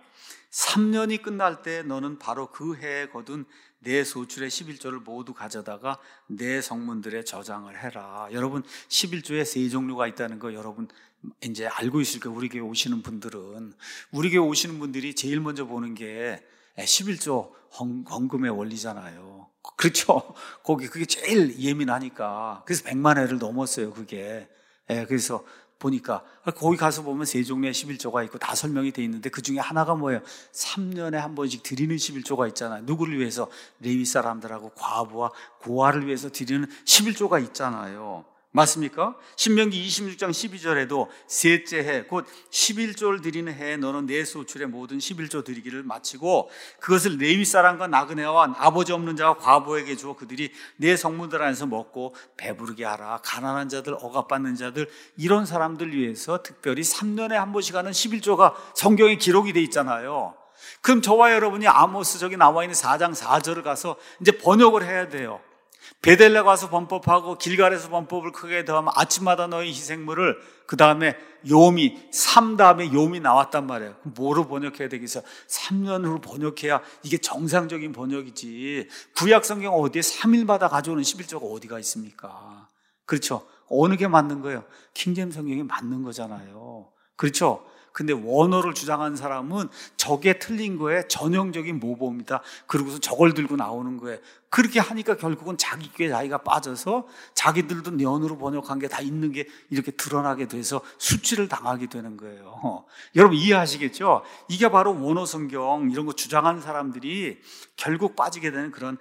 3년이 끝날 때 너는 바로 그 해에 거둔 내 소출의 11조를 모두 가져다가 내 성문들에 저장을 해라. 여러분, 11조에 세 종류가 있다는 거 여러분 이제 알고 있을 거예요. 우리 교회 오시는 분들은. 우리 교회 오시는 분들이 제일 먼저 보는 게 11조 헌금의 원리잖아요. 그렇죠? 그게 제일 예민하니까. 그래서 100만 회를 넘었어요, 그게. 그래서 보니까 거기 가서 보면 세 종류의 11조가 있고 다 설명이 돼 있는데 그 중에 하나가 뭐예요? 3년에 한 번씩 드리는 11조가 있잖아요. 누구를 위해서? 레위 사람들하고 과부와 고아를 위해서 드리는 11조가 있잖아요. 맞습니까? 신명기 26장 12절에도 셋째 해, 곧 11조를 드리는 해에 너는 내 소출의 모든 11조 드리기를 마치고 그것을 레위 사람과 나그네와 아버지 없는 자와 과부에게 주어 그들이 내 성문들 안에서 먹고 배부르게 하라. 가난한 자들, 억압받는 자들, 이런 사람들 위해서 특별히 3년에 한 번씩 하는 11조가 성경에 기록이 돼 있잖아요. 그럼 저와 여러분이 아모스 저기 나와 있는 4장 4절을 가서 이제 번역을 해야 돼요. 베델레 가서 번법하고 길갈에서 번법을 크게 더하면 아침마다 너희 희생물을, 그 다음에 요미, 3 다음에 요미 나왔단 말이에요. 그럼 뭐로 번역해야 되겠어요? 3년으로 번역해야 이게 정상적인 번역이지. 구약 성경 어디에 3일마다 가져오는 11조가 어디가 있습니까? 그렇죠? 어느 게 맞는 거예요? 킹제임 성경이 맞는 거잖아요. 그렇죠? 근데 원어를 주장한 사람은 저게 틀린 거에 전형적인 모범이다. 그러고서 저걸 들고 나오는 거예요. 그렇게 하니까 결국은 자기 꾀 자기가 빠져서 자기들도 년으로 번역한 게 다 있는 게 이렇게 드러나게 돼서 수치를 당하게 되는 거예요. 여러분 이해하시겠죠? 이게 바로 원어 성경 이런 거 주장하는 사람들이 결국 빠지게 되는 그런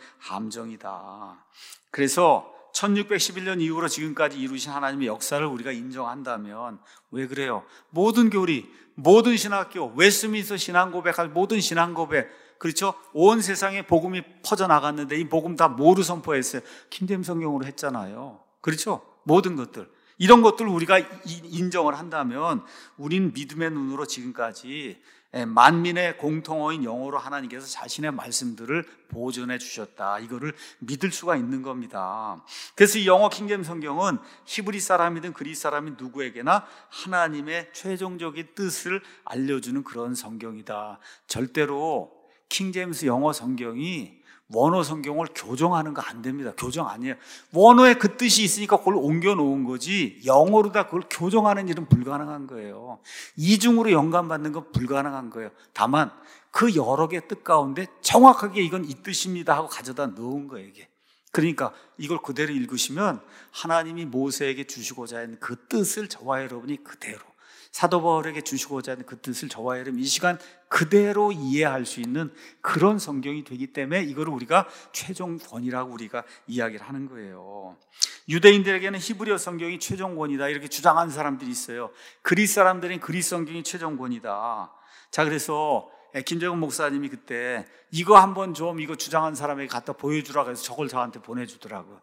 함정이다. 그래서 1611년 이후로 지금까지 이루신 하나님의 역사를 우리가 인정한다면 왜 그래요? 모든 교리, 모든 신학교, 웨스트민스터 신앙고백할 모든 신앙고백, 그렇죠? 온 세상에 복음이 퍼져나갔는데 이 복음 다 뭐로 선포했어요? 킹제임 성경으로 했잖아요. 그렇죠? 모든 것들. 이런 것들을 우리가 인정을 한다면 우린 믿음의 눈으로 지금까지 만민의 공통어인 영어로 하나님께서 자신의 말씀들을 보존해 주셨다. 이거를 믿을 수가 있는 겁니다. 그래서 이 영어 킹제임 성경은 히브리 사람이든 그리스 사람인 누구에게나 하나님의 최종적인 뜻을 알려주는 그런 성경이다. 절대로 킹제임스 영어 성경이 원어 성경을 교정하는 거 안 됩니다. 교정 아니에요. 원어에 그 뜻이 있으니까 그걸 옮겨 놓은 거지 영어로다 그걸 교정하는 일은 불가능한 거예요. 이중으로 영감받는 건 불가능한 거예요. 다만 그 여러 개의 뜻 가운데 정확하게 이건 이 뜻입니다 하고 가져다 놓은 거예요, 이게. 그러니까 이걸 그대로 읽으시면 하나님이 모세에게 주시고자 하는 그 뜻을 저와 여러분이 그대로, 사도 바울에게 주시고자 하는 그 뜻을 저와 여러분 이 시간 그대로 이해할 수 있는 그런 성경이 되기 때문에 이걸 우리가 최종권이라고 우리가 이야기를 하는 거예요. 유대인들에게는 히브리어 성경이 최종권이다 이렇게 주장하는 사람들이 있어요. 그리스 사람들은 그리스 성경이 최종권이다. 자, 그래서 김정은 목사님이 그때 이거 한번 좀 이거 주장한 사람에게 갖다 보여주라고 해서 저걸 저한테 보내주더라고요.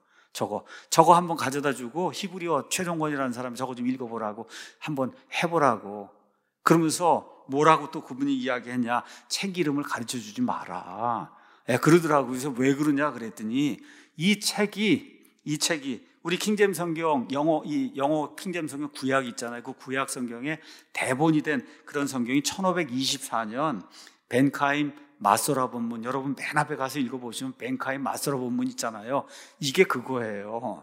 저거 한번 가져다 주고 히브리어 최종권이라는 사람이 저거 좀 읽어보라고 한번 해보라고. 그러면서 뭐라고 또 그분이 이야기했냐? 책 이름을 가르쳐 주지 마라. 그러더라고요. 그래서 왜 그러냐 그랬더니 이 책이 우리 킹제임 성경 영어 킹제임 성경 구약 있잖아요. 그 구약 성경의 대본이 된 그런 성경이 1524년 벤카임 마소라 본문, 여러분 맨 앞에 가서 읽어보시면 벤카임 마소라 본문 있잖아요. 이게 그거예요.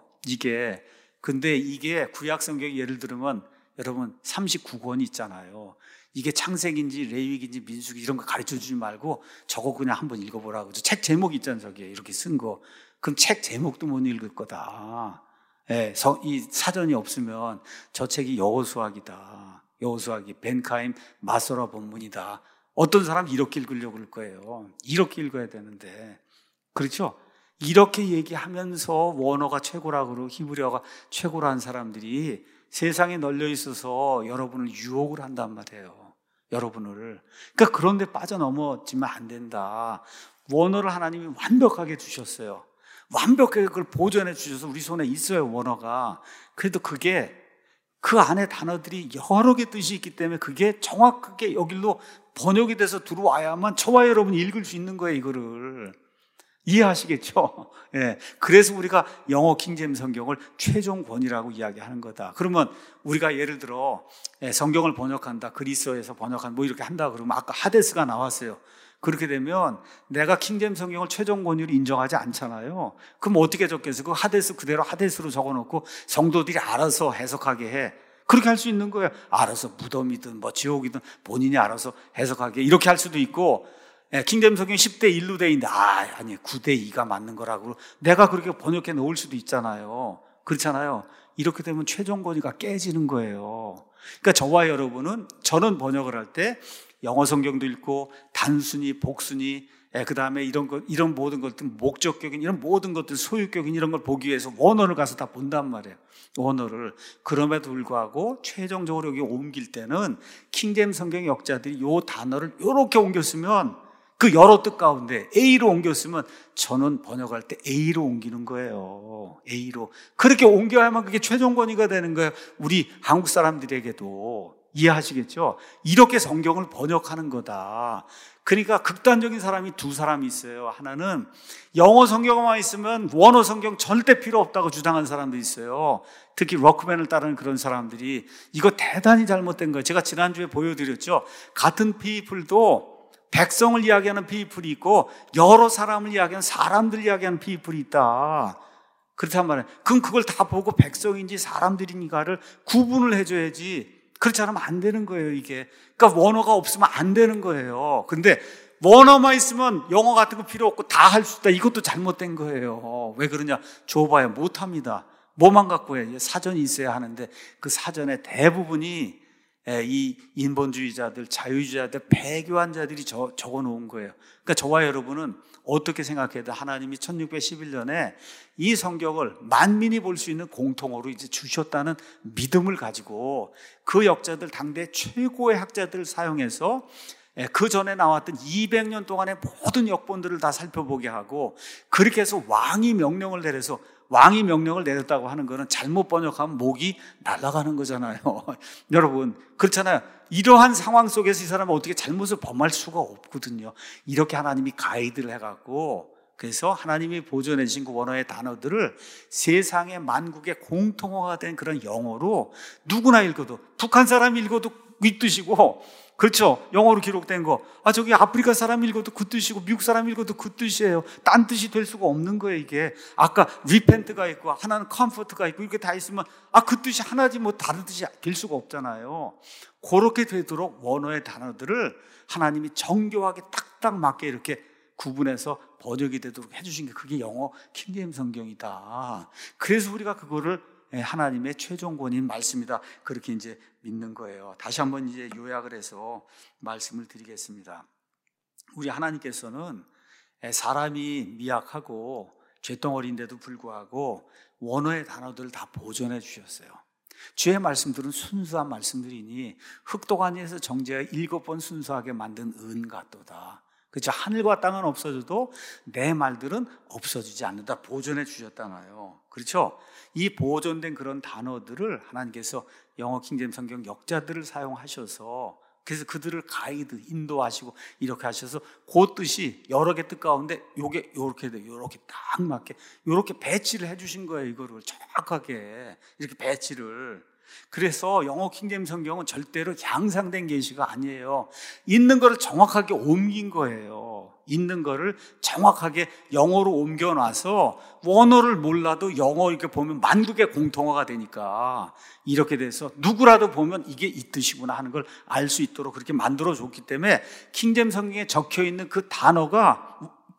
근데 이게 구약 성경 예를 들면 여러분 39권이 있잖아요. 이게 창세기인지 레위기인지 민수기 이런 거 가르쳐 주지 말고 저거 그냥 한번 읽어보라고. 책 제목 있잖아요. 저기에 이렇게 쓴 거. 그럼 책 제목도 못 읽을 거다. 이 사전이 없으면 저 책이 여호수아기다. 여호수아기 벤카임 마소라 본문이다. 어떤 사람 이렇게 읽으려고 그럴 거예요. 이렇게 읽어야 되는데. 그렇죠? 이렇게 얘기하면서 원어가 최고라고 그러고 히브리어가 최고라는 사람들이 세상에 널려 있어서 여러분을 유혹을 한단 말이에요. 여러분을. 그러니까 그런 데 빠져넘어지면 안 된다. 원어를 하나님이 완벽하게 주셨어요. 완벽하게 그걸 보존해 주셔서 우리 손에 있어요, 원어가. 그래도 그게 그 안에 단어들이 여러 개 뜻이 있기 때문에 그게 정확하게 여기로 번역이 돼서 들어와야만 저와 여러분이 읽을 수 있는 거예요, 이거를. 이해하시겠죠? 예. 그래서 우리가 영어 킹제임스 성경을 최종 권위라고 이야기하는 거다. 그러면 우리가 예를 들어 성경을 번역한다, 그리스어에서 번역한다, 뭐 이렇게 한다 그러면 아까 하데스가 나왔어요. 그렇게 되면 내가 킹제임스 성경을 최종 권위로 인정하지 않잖아요. 그럼 어떻게 적겠어요? 그 하데스 그대로 하데스로 적어놓고 성도들이 알아서 해석하게 해. 그렇게 할 수 있는 거예요. 알아서 무덤이든 뭐 지옥이든 본인이 알아서 해석하게 이렇게 할 수도 있고, 킹제임스 성경이 10대 1로 돼 있는데 아니 9대 2가 맞는 거라고 내가 그렇게 번역해 놓을 수도 있잖아요. 그렇잖아요. 이렇게 되면 최종 권위가 깨지는 거예요. 그러니까 저와 여러분은, 저는 번역을 할 때 영어 성경도 읽고 단순히 복순히 그 다음에 이런 모든 것들, 목적격인 이런 모든 것들, 소유격인 이런 걸 보기 위해서 원어를 가서 다 본단 말이에요. 원어를. 그럼에도 불구하고 최종적으로 여기 옮길 때는 킹제임스 성경 역자들이 이 단어를 이렇게 옮겼으면 그 여러 뜻 가운데 A로 옮겼으면 저는 번역할 때 A로 옮기는 거예요. A로. 그렇게 옮겨야만 그게 최종 권위가 되는 거예요. 우리 한국 사람들에게도. 이해하시겠죠? 이렇게 성경을 번역하는 거다. 그러니까 극단적인 사람이 두 사람이 있어요. 하나는 영어 성경만 있으면 원어 성경 절대 필요 없다고 주장하는 사람도 있어요. 특히 럭크맨을 따르는 그런 사람들이. 이거 대단히 잘못된 거예요. 제가 지난주에 보여드렸죠. 같은 피플도 백성을 이야기하는 피플이 있고 여러 사람을 이야기하는 사람들 이야기하는 피플이 있다. 그렇단 말이에요. 그럼 그걸 다 보고 백성인지 사람들인가를 구분을 해줘야지. 그렇지 않으면 안 되는 거예요, 이게. 그러니까 원어가 없으면 안 되는 거예요. 근데 원어만 있으면 영어 같은 거 필요 없고 다 할 수 있다. 이것도 잘못된 거예요. 왜 그러냐? 줘봐야 못합니다. 뭐만 갖고 해? 사전이 있어야 하는데 그 사전의 대부분이 이 인본주의자들, 자유주의자들, 배교환자들이 적어놓은 거예요. 그러니까 저와 여러분은 어떻게 생각해도 하나님이 1611년에 이 성경을 만민이 볼 수 있는 공통어로 이제 주셨다는 믿음을 가지고 그 역자들, 당대 최고의 학자들을 사용해서 그 전에 나왔던 200년 동안의 모든 역본들을 다 살펴보게 하고, 그렇게 해서 왕이 명령을 내렸다고 하는 거는 잘못 번역하면 목이 날아가는 거잖아요. 여러분, 그렇잖아요. 이러한 상황 속에서 이 사람은 어떻게 잘못을 범할 수가 없거든요. 이렇게 하나님이 가이드를 해갖고, 그래서 하나님이 보존해 주신 그 원어의 단어들을 세상의 만국의 공통어가 된 그런 영어로 누구나 읽어도, 북한 사람이 읽어도 이 뜻이고, 그렇죠. 영어로 기록된 거. 저기 아프리카 사람 읽어도 그 뜻이고, 미국 사람 읽어도 그 뜻이에요. 딴 뜻이 될 수가 없는 거예요, 이게. 아까 repent가 있고, 하나는 comfort가 있고, 이렇게 다 있으면, 그 뜻이 하나지 뭐 다른 뜻이 될 수가 없잖아요. 그렇게 되도록 원어의 단어들을 하나님이 정교하게 딱딱 맞게 이렇게 구분해서 번역이 되도록 해주신 게 그게 영어 킹제임스 성경이다. 그래서 우리가 그거를 하나님의 최종 권위인 말씀이다. 그렇게 이제 믿는 거예요. 다시 한번 이제 요약을 해서 말씀을 드리겠습니다. 우리 하나님께서는 사람이 미약하고 죄덩어리인데도 불구하고 원어의 단어들을 다 보존해 주셨어요. 주의 말씀들은 순수한 말씀들이니 흙도가니에서 정제하여 7번 순수하게 만든 은 같도다. 그렇죠. 하늘과 땅은 없어져도 내 말들은 없어지지 않는다. 보존해 주셨잖아요. 그렇죠. 이 보존된 그런 단어들을 하나님께서 영어 킹제임스 성경 역자들을 사용하셔서, 그래서 그들을 가이드, 인도하시고 이렇게 하셔서 그 뜻이 여러 개 뜻 가운데 요게 요렇게 돼, 요렇게 딱 맞게 요렇게 배치를 해주신 거예요. 이거를 정확하게 이렇게 배치를. 그래서 영어 킹제임스 성경은 절대로 양상된 계시가 아니에요. 있는 거를 정확하게 옮긴 거예요. 있는 거를 정확하게 영어로 옮겨놔서 원어를 몰라도 영어 이렇게 보면 만국의 공통어가 되니까 이렇게 돼서 누구라도 보면 이게 이 뜻이구나 하는 걸 알 수 있도록 그렇게 만들어줬기 때문에 킹제임스 성경에 적혀있는 그 단어가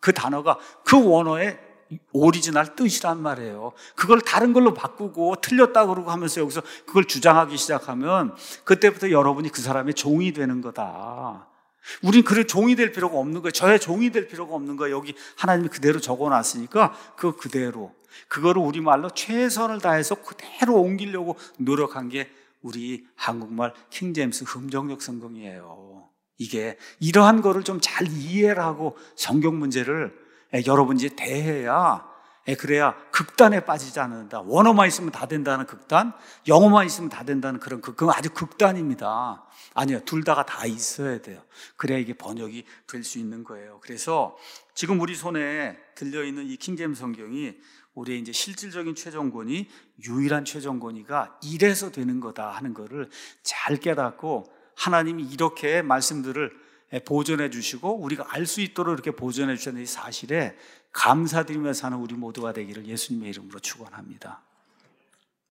그 원어의 오리지널 뜻이란 말이에요. 그걸 다른 걸로 바꾸고 틀렸다고 그러고 하면서 여기서 그걸 주장하기 시작하면 그때부터 여러분이 그 사람의 종이 되는 거다. 우린 그래 종이 될 필요가 없는 거예요. 저의 종이 될 필요가 없는 거예요. 여기 하나님이 그대로 적어놨으니까 그 그대로 그거를 우리말로 최선을 다해서 그대로 옮기려고 노력한 게 우리 한국말 킹제임스 흠정역 성경이에요. 이게 이러한 거를 좀 잘 이해를 하고 성경 문제를 여러분 이제 대해야, 그래야 극단에 빠지지 않는다. 원어만 있으면 다 된다는 극단, 영어만 있으면 다 된다는 그런 그건 아주 극단입니다. 아니요, 둘 다가 다 있어야 돼요. 그래야 이게 번역이 될 수 있는 거예요. 그래서 지금 우리 손에 들려있는 이 킹제임스 성경이 우리의 이제 실질적인 최종권이, 유일한 최종권이가 이래서 되는 거다 하는 거를 잘 깨닫고, 하나님이 이렇게 말씀들을 보존해 주시고 우리가 알 수 있도록 이렇게 보존해 주셨는 이 사실에 감사드리며 사는 우리 모두가 되기를 예수님의 이름으로 축원합니다.